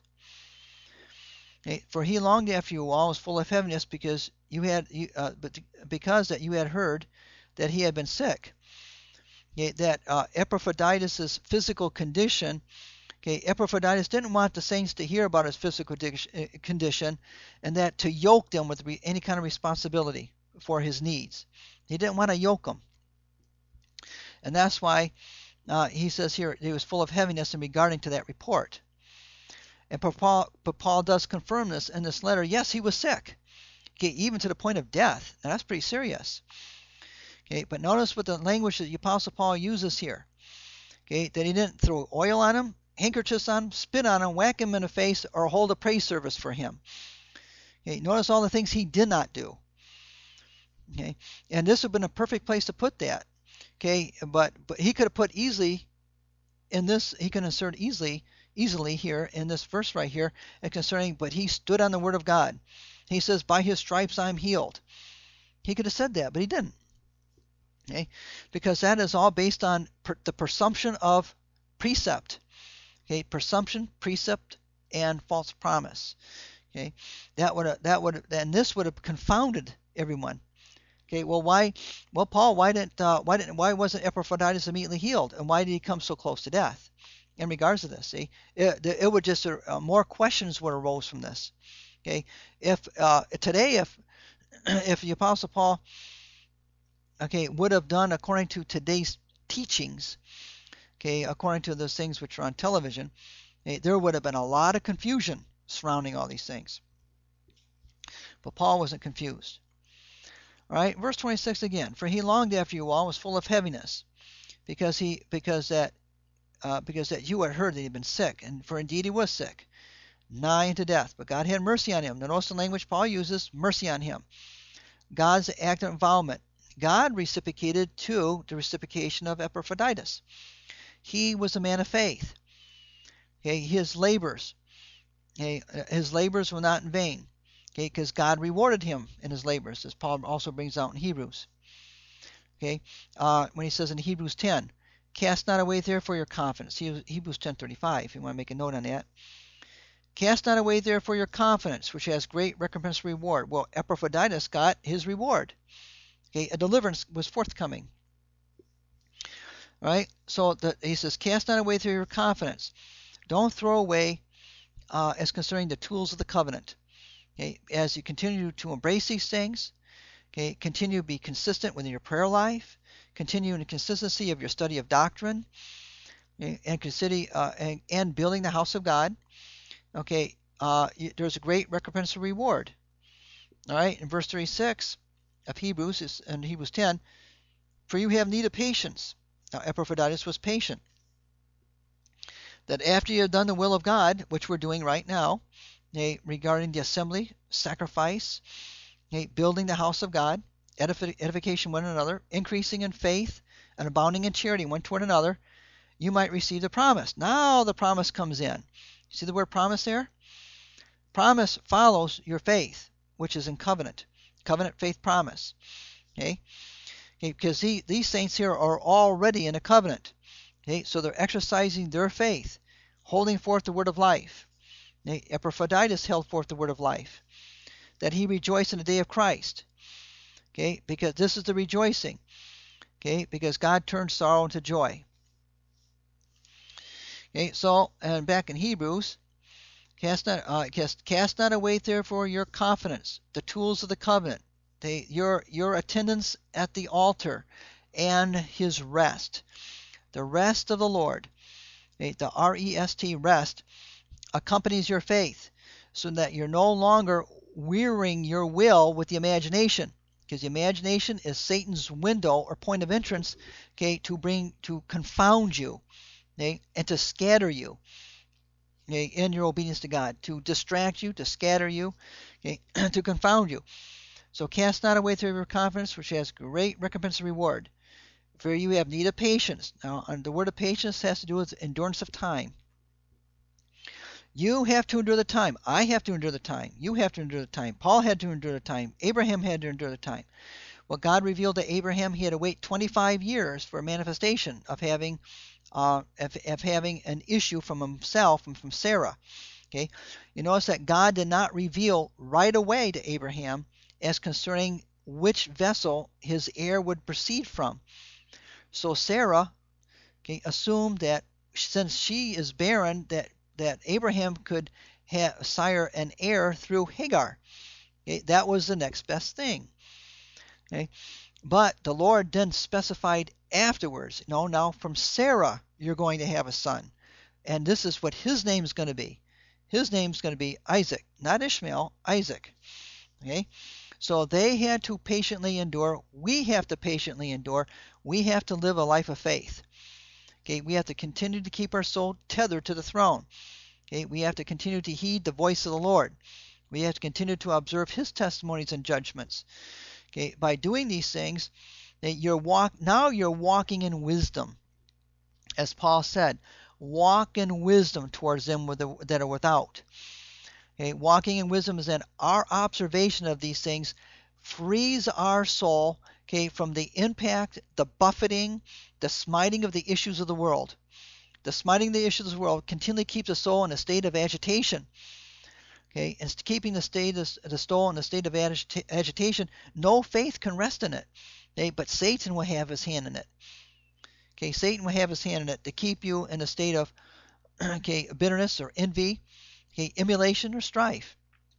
Okay, for he longed after you all, was full of heaviness, because you had, uh, but because that you had heard that he had been sick. Okay, that uh, Epaphroditus' physical condition. Okay, Epaphroditus didn't want the saints to hear about his physical condition, and that to yoke them with any kind of responsibility for his needs. He didn't want to yoke them. And that's why uh, he says here he was full of heaviness in regarding to that report. And Paul, but Paul does confirm this in this letter. Yes, he was sick, okay, even to the point of death. Now that's pretty serious. Okay, but notice what the language that the Apostle Paul uses here. Okay, that he didn't throw oil on him, handkerchiefs on him, spit on him, whack him in the face, or hold a praise service for him. Okay, notice all the things he did not do. Okay, and this would have been a perfect place to put that. Okay, but but he could have put easily in this. He can insert easily easily here in this verse right here, and concerning. But he stood on the word of God. He says, "By his stripes I'm healed." He could have said that, but he didn't. Okay, because that is all based on per, the presumption of precept. Okay, presumption, precept, and false promise. Okay, that would have, that would have, and this would have confounded everyone. Okay, well, why? Well, Paul, why didn't uh, why didn't why wasn't Epaphroditus immediately healed, and why did he come so close to death? In regards to this, see, it, it would just uh, more questions would arose from this. Okay, if uh, today, if if the Apostle Paul, okay, would have done according to today's teachings, okay, according to those things which are on television, okay, there would have been a lot of confusion surrounding all these things. But Paul wasn't confused. All right, verse twenty-six again. For he longed after you all, was full of heaviness, because he because that uh, because that you had heard that he had been sick, and for indeed he was sick, nigh unto death. But God had mercy on him. Notice the language Paul uses: mercy on him. God's active involvement. God reciprocated to the reciprocation of Epaphroditus. He was a man of faith. Okay, his labors, okay, his labors were not in vain. Okay, because God rewarded him in his labors, as Paul also brings out in Hebrews. Okay, uh, when he says in Hebrews ten, cast not away therefore your confidence. Hebrews ten thirty-five, if you want to make a note on that. Cast not away therefore your confidence, which has great recompense reward. Well, Epaphroditus got his reward. Okay, a deliverance was forthcoming. All right, so the, he says, cast not away through your confidence. Don't throw away uh, as concerning the tools of the covenant. Okay, as you continue to embrace these things, okay, continue to be consistent within your prayer life, continue in the consistency of your study of doctrine, okay, and consider uh, and, and building the house of God. Okay, uh, there's a great recompense and reward. All right, in verse thirty-six of Hebrews, is in Hebrews ten, for you have need of patience. Now, Epaphroditus was patient. that after you have done the will of God, which we're doing right now, okay, regarding the assembly, sacrifice, okay, building the house of God, edific- edification one another, increasing in faith, and abounding in charity one toward another, you might receive the promise. Now the promise comes in. See the word promise there? Promise follows your faith, which is in covenant. Covenant, faith, promise. Okay? Okay, because he, these saints here are already in a covenant. Okay, so they're exercising their faith, holding forth the word of life. Okay, Epaphroditus held forth the word of life, that he rejoiced in the day of Christ. Okay, because this is the rejoicing. Okay, because God turned sorrow into joy. Okay, so and back in Hebrews, cast not uh, cast cast not away therefore your confidence, the tools of the covenant, they, your your attendance at the altar, and his rest, the rest of the Lord. Okay, the R E S T, rest, accompanies your faith, so that you're no longer wearying your will with the imagination, because the imagination is Satan's window or point of entrance, okay, to bring to confound you, okay, and to scatter you, okay, in your obedience to God, to distract you, to scatter you, okay, to confound you. So cast not away your confidence, which has great recompense and reward. For you have need of patience. Now, the word of patience has to do with endurance of time. You have to endure the time. I have to endure the time. You have to endure the time. Paul had to endure the time. Abraham had to endure the time. Well, God revealed to Abraham he had to wait twenty-five years for a manifestation of having uh, of, of having an issue from himself and from Sarah. Okay, you notice that God did not reveal right away to Abraham as concerning which vessel his heir would proceed from. So Sarah, okay, assumed that since she is barren, that that Abraham could have sire an heir through Hagar. Okay, that was the next best thing. Okay, but the Lord then specified afterwards, no, now from Sarah you're going to have a son, and this is what his name is going to be. His name is going to be Isaac, not Ishmael, Isaac. Okay, so they had to patiently endure. We have to patiently endure. We have to live a life of faith. Okay, we have to continue to keep our soul tethered to the throne. Okay, we have to continue to heed the voice of the Lord. We have to continue to observe his testimonies and judgments. Okay, by doing these things, you're walk now you're walking in wisdom. As Paul said, walk in wisdom towards them with the, that are without. Okay, walking in wisdom is that our observation of these things frees our soul, okay, from the impact, the buffeting, the smiting of the issues of the world. The smiting of the issues of the world continually keeps the soul in a state of agitation. Okay, and keeping the state of the soul in a state of agita- agitation, no faith can rest in it. Okay, but Satan will have his hand in it. Okay, Satan will have his hand in it to keep you in a state of okay, bitterness or envy, okay, emulation or strife.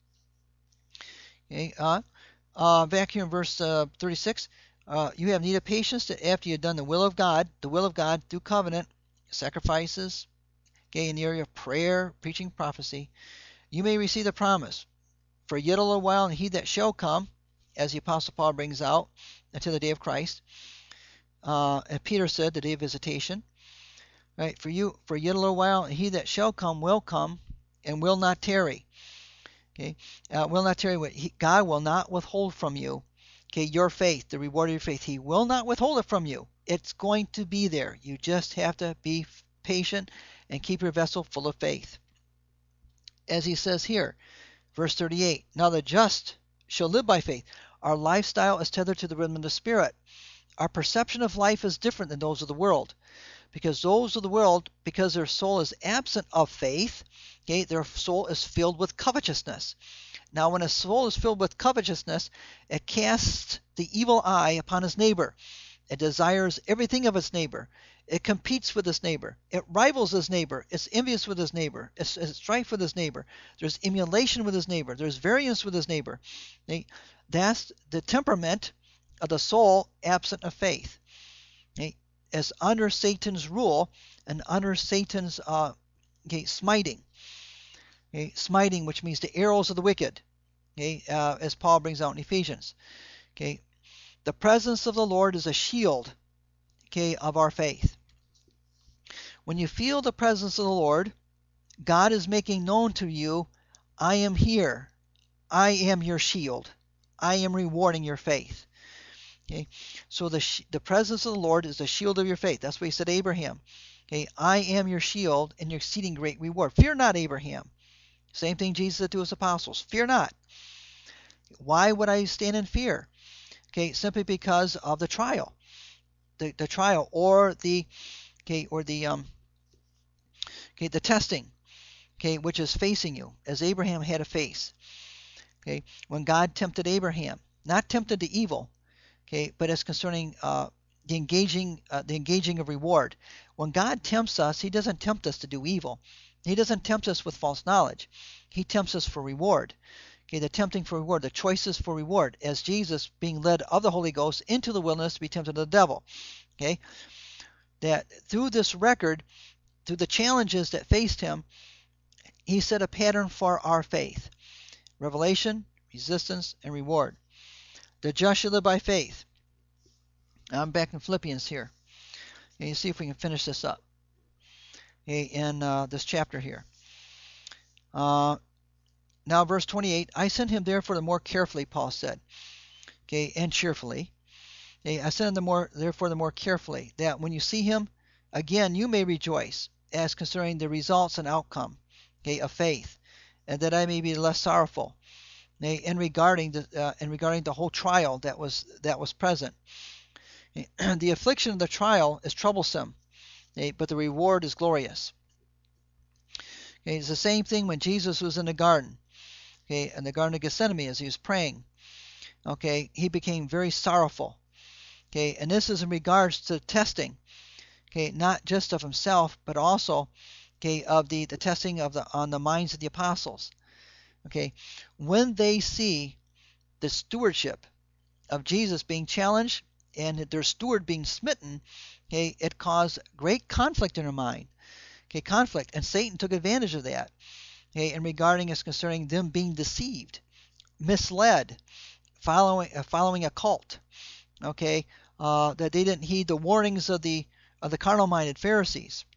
Okay, uh, uh, back here in verse uh, thirty-six, uh, you have need of patience that after you've done the will of God, the will of God through covenant, sacrifices, okay, in the area of prayer, preaching, prophecy, you may receive the promise. For yet a little while, and he that shall come, as the Apostle Paul brings out, until the day of Christ. Uh, and Peter said, the day of visitation. Right? For you, for yet a little while, and he that shall come will come, and will not tarry. Okay, uh, will not tarry. He, God will not withhold from you, okay, your faith, the reward of your faith. He will not withhold it from you. It's going to be there. You just have to be patient and keep your vessel full of faith. As he says here, verse thirty-eight, now the just shall live by faith. Our lifestyle is tethered to the rhythm of the Spirit. Our perception of life is different than those of the world. Because those of the world, because their soul is absent of faith, okay, their soul is filled with covetousness. Now, when a soul is filled with covetousness, it casts the evil eye upon his neighbor. It desires everything of its neighbor. It competes with its neighbor. It rivals his neighbor. It's envious with his neighbor. It's, it's strife with his neighbor. There's emulation with his neighbor. There's variance with his neighbor. Okay? That's the temperament of the soul absent of faith. Okay? As under Satan's rule and under Satan's uh, okay, smiting. Okay? Smiting, which means the arrows of the wicked, okay? uh, as Paul brings out in Ephesians. Okay? The presence of the Lord is a shield, okay, of our faith. When you feel the presence of the Lord, God is making known to you, I am here. I am your shield. I am rewarding your faith. Okay, so the the presence of the Lord is the shield of your faith. That's what he said to Abraham. Okay, I am your shield and your exceeding great reward. Fear not, Abraham. Same thing Jesus said to his apostles. Fear not. Why would I stand in fear? Okay, simply because of the trial, the the trial or the okay or the um okay the testing, okay, which is facing you, as Abraham had to face. Okay, when God tempted Abraham, not tempted to evil, okay, but as concerning uh, the engaging uh, the engaging of reward. When God tempts us, he doesn't tempt us to do evil. He doesn't tempt us with false knowledge. He tempts us for reward. Okay, the tempting for reward, the choices for reward, as Jesus being led of the Holy Ghost into the wilderness to be tempted of the devil. Okay, that through this record, through the challenges that faced him, he set a pattern for our faith. Revelation, resistance, and reward. The just shall live by faith. I'm back in Philippians here. Okay, you see if we can finish this up. Okay, in uh, this chapter here. Uh, now, verse twenty-eight. I sent him therefore the more carefully, Paul said. Okay, and cheerfully. Okay, I sent him the more therefore the more carefully, that when you see him again, you may rejoice, as concerning the results and outcome, okay, of faith, and that I may be less sorrowful. Okay, in regarding the uh, in regarding the whole trial that was that was present. The affliction of the trial is troublesome, okay, but the reward is glorious. Okay, it's the same thing when Jesus was in the garden, okay, in the Garden of Gethsemane as he was praying. Okay, he became very sorrowful. Okay, and this is in regards to testing. Okay, not just of himself, but also, okay, of the, the testing of the on the minds of the apostles. Okay, when they see the stewardship of Jesus being challenged and their steward being smitten, okay, it caused great conflict in their mind. Okay, conflict, and Satan took advantage of that. Okay, and regarding as concerning them being deceived, misled, following uh, following a cult. Okay, uh, that they didn't heed the warnings of the of the carnal-minded Pharisees.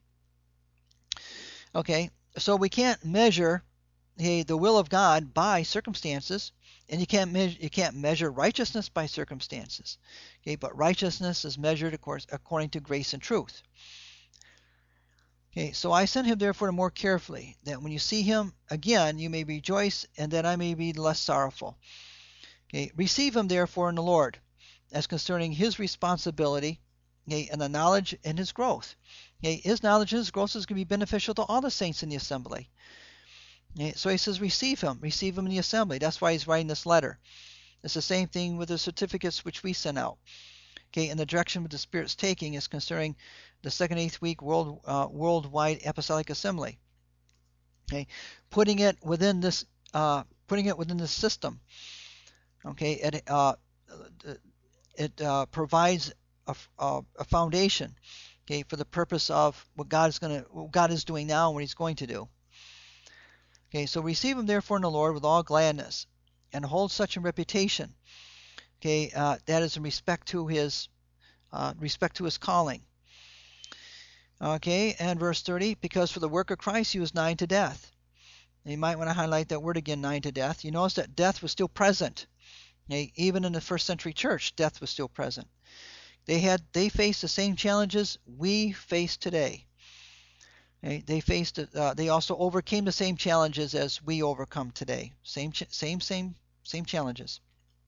Okay, so we can't measure okay, the will of God by circumstances, and you can't measure you can't measure righteousness by circumstances. Okay, but righteousness is measured, of course, according to grace and truth. Okay, so I sent him therefore more carefully, that when you see him again, you may rejoice, and that I may be less sorrowful. Okay, receive him therefore in the Lord, as concerning his responsibility, okay, and the knowledge and his growth. Okay, his knowledge and his growth is going to be beneficial to all the saints in the assembly. Okay, so he says, receive him, receive him in the assembly. That's why he's writing this letter. It's the same thing with the certificates which we sent out. Okay, and the direction that the Spirit's taking is concerning the second eighth week world uh, worldwide apostolic assembly. Okay, putting it within this, uh, putting it within this system. Okay, it uh, it uh, provides a, a, a foundation. Okay, for the purpose of what God is going to, what God is doing now, and what He's going to do. Okay, so receive him therefore in the Lord with all gladness, and hold such a reputation. Okay, uh, that is in respect to his uh, respect to his calling. Okay, and verse thirty, because for the work of Christ he was nigh to death. And you might want to highlight that word again, nigh to death. You notice that death was still present. Okay, even in the first century church, death was still present. They had they faced the same challenges we face today. Okay, they faced uh, they also overcame the same challenges as we overcome today. Same same same same challenges.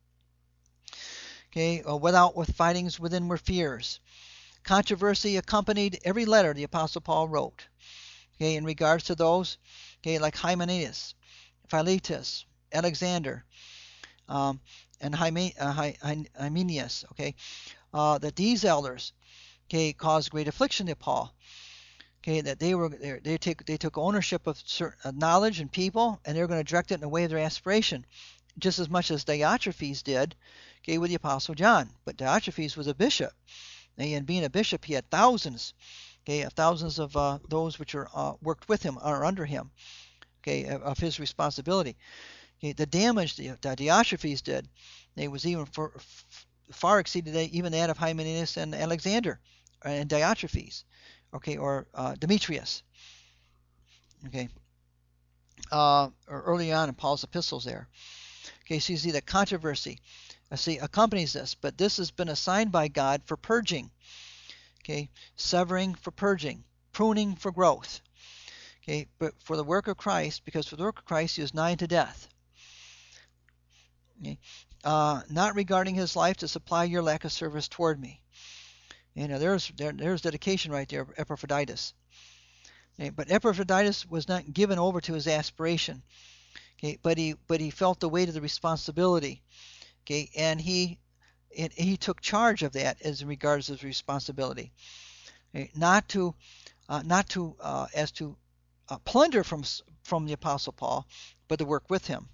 Okay, uh, without with fightings within were fears. Controversy accompanied every letter the Apostle Paul wrote. Okay, in regards to those, okay, like Hymenaeus, Philetus, Alexander, um, and Hyme, uh, Hymenaeus. Okay, uh, that these elders, okay, caused great affliction to Paul. Okay, that they were they, they take they took ownership of certain knowledge and people, and they were going to direct it in the way of their aspiration, just as much as Diotrephes did. Okay, with the Apostle John. But Diotrephes was a bishop, and being a bishop, he had thousands, okay, thousands of uh, those which are uh, worked with him or under him, okay, of, of his responsibility. Okay, the damage that Diotrephes did, it was even for, far exceeded even that of Hymenaeus and Alexander and Diotrephes. okay, or uh, Demetrius, okay, uh, or early on in Paul's epistles there. Okay, so you see that controversy, I see, accompanies this, but this has been assigned by God for purging, okay, severing for purging, pruning for growth, okay, but for the work of Christ, because for the work of Christ he was nigh to death, okay, uh, not regarding his life to supply your lack of service toward me. You know, there's there, there's dedication right there, Epaphroditus. Okay, but Epaphroditus was not given over to his aspiration, okay, but he but he felt the weight of the responsibility, okay, and he and he took charge of that as in regards to his responsibility, okay, not to uh, not to uh, as to uh, plunder from from the Apostle Paul, but to work with him.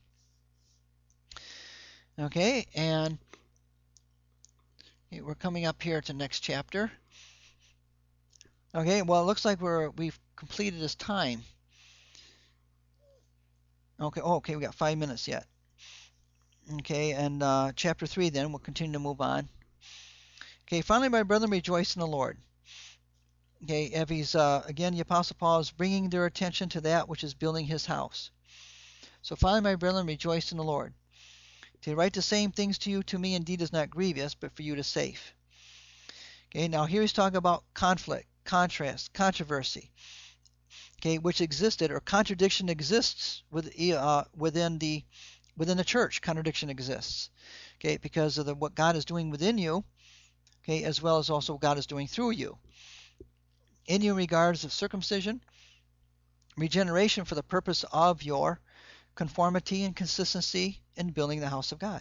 Okay, and okay, we're coming up here to the next chapter. Okay, well, it looks like we're we've completed this time. Okay, oh, okay, we got five minutes yet. Okay, and uh, chapter three then, we'll continue to move on. Okay, finally, my brethren, rejoice in the Lord. Okay, if he's, uh, again, the Apostle Paul is bringing their attention to that which is building his house. So finally, my brethren, rejoice in the Lord. To write the same things to you, to me indeed is not grievous, but for you it is safe. Okay, now here he's talking about conflict, contrast, controversy, okay, which existed, or contradiction exists with, uh, within the within the church. Contradiction exists, okay, because of the, what God is doing within you, okay, as well as also what God is doing through you. In you regards of circumcision, regeneration for the purpose of your conformity and consistency in building the house of God.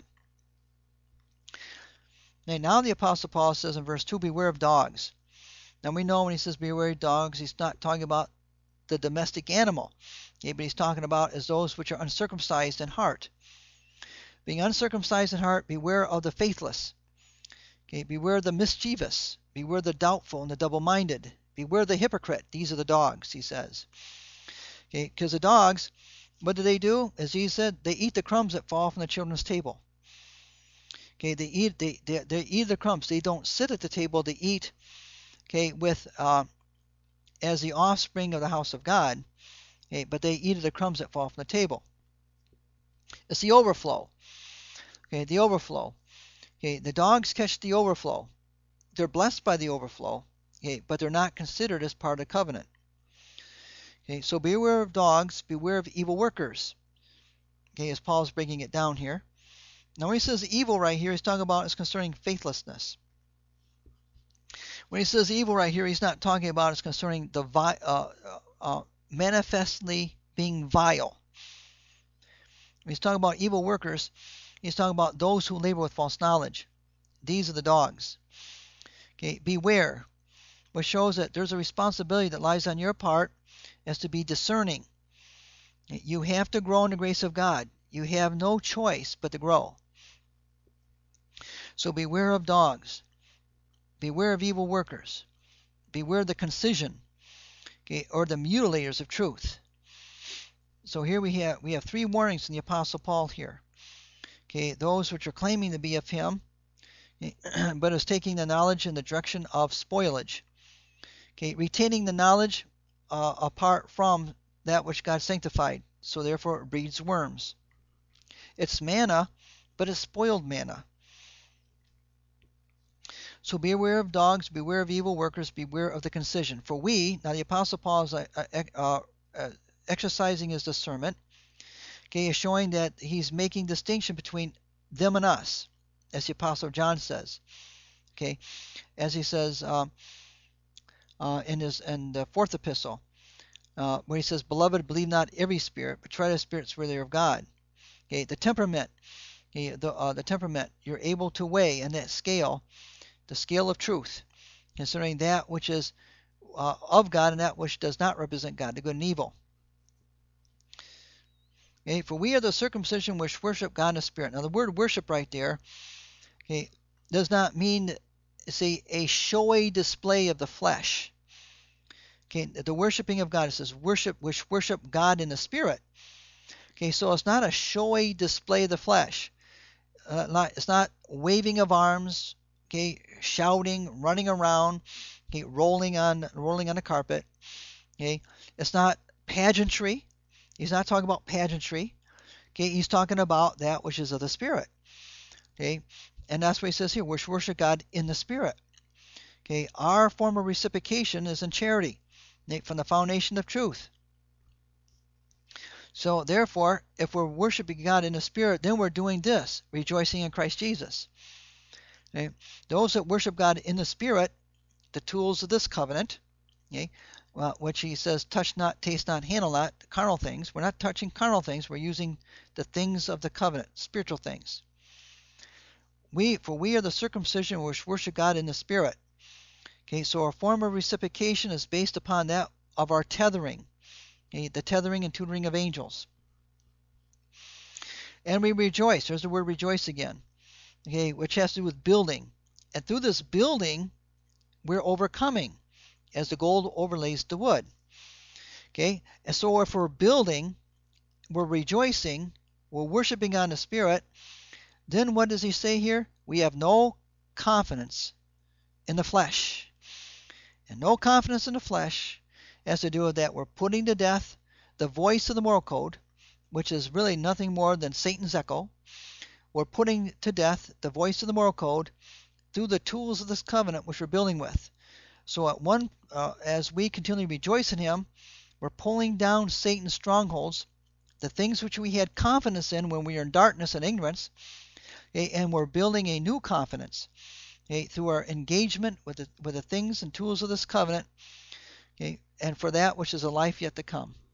Now, now the Apostle Paul says in verse two, beware of dogs. Now we know when he says beware of dogs, he's not talking about the domestic animal, okay, but he's talking about as those which are uncircumcised in heart. Being uncircumcised in heart, beware of the faithless. Okay, beware of the mischievous. Beware of the doubtful and the double-minded. Beware of the hypocrite. These are the dogs, he says. Okay, because the dogs, what do they do? As he said, they eat the crumbs that fall from the children's table. Okay, they eat they they, they eat the crumbs. They don't sit at the table. They eat, okay, with uh, as the offspring of the house of God. Okay, but they eat the crumbs that fall from the table. It's the overflow. Okay, the overflow. Okay, the dogs catch the overflow. They're blessed by the overflow. Okay, but they're not considered as part of the covenant. Okay, so beware of dogs, beware of evil workers. Okay, as Paul's breaking it down here. Now when he says evil right here, he's talking about is concerning faithlessness. When he says evil right here, he's not talking about is concerning the vi uh, uh, manifestly being vile. When he's talking about evil workers, he's talking about those who labor with false knowledge. These are the dogs. Okay, beware, which shows that there's a responsibility that lies on your part as to be discerning. You have to grow in the grace of God. You have no choice but to grow. So beware of dogs. Beware of evil workers. Beware of the concision, okay, or the mutilators of truth. So here we have we have three warnings in the Apostle Paul here. Okay, those which are claiming to be of him, but is taking the knowledge in the direction of spoilage. Okay, retaining the knowledge uh, apart from that which God sanctified, so therefore it breeds worms. It's manna, but it's spoiled manna. So beware of dogs, beware of evil workers, beware of the concision. For we, now the Apostle Paul is uh, uh, uh, exercising his discernment, okay, is showing that he's making distinction between them and us, as the Apostle John says. Okay, as he says um, uh, in his in the fourth epistle, uh, where he says, "Beloved, believe not every spirit, but try the spirits whether they are of God." Okay, the temperament, okay, the uh, the temperament, you're able to weigh in that scale, the scale of truth, concerning that which is uh, of God and that which does not represent God, the good and evil. Okay, for we are the circumcision which worship God in the Spirit. Now the word worship right there, okay, does not mean, say, a showy display of the flesh. Okay, the worshiping of God, it says worship which worship God in the Spirit. Okay, so it's not a showy display of the flesh. Uh, not, it's not waving of arms, okay, shouting, running around, Okay, rolling on rolling on the carpet. Okay, it's not pageantry. He's not talking about pageantry. Okay, he's talking about that which is of the Spirit. Okay, and that's what he says here. We worship God in the Spirit. Okay, our form of reciprocation is in charity, from the foundation of truth. So therefore, if we're worshiping God in the Spirit, then we're doing this, rejoicing in Christ Jesus. Okay? Those that worship God in the Spirit, the tools of this covenant, okay, well, which he says, touch not, taste not, handle not, carnal things. We're not touching carnal things. We're using the things of the covenant, spiritual things. We, for we are the circumcision which worship God in the Spirit. Okay, so our form of reciprocation is based upon that of our tethering, okay, the tethering and tutoring of angels. And we rejoice. There's the word rejoice again, okay, which has to do with building. And through this building, we're overcoming as the gold overlays the wood. Okay, and so if we're building, we're rejoicing, we're worshiping on the Spirit, then what does he say here? We have no confidence in the flesh. And no confidence in the flesh has to do with that we're putting to death the voice of the moral code, which is really nothing more than Satan's echo. We're putting to death the voice of the moral code through the tools of this covenant which we're building with. So at one, uh, as we continually rejoice in him, we're pulling down Satan's strongholds, the things which we had confidence in when we were in darkness and ignorance, okay, and we're building a new confidence, okay, through our engagement with the, with the things and tools of this covenant, okay, and for that which is a life yet to come.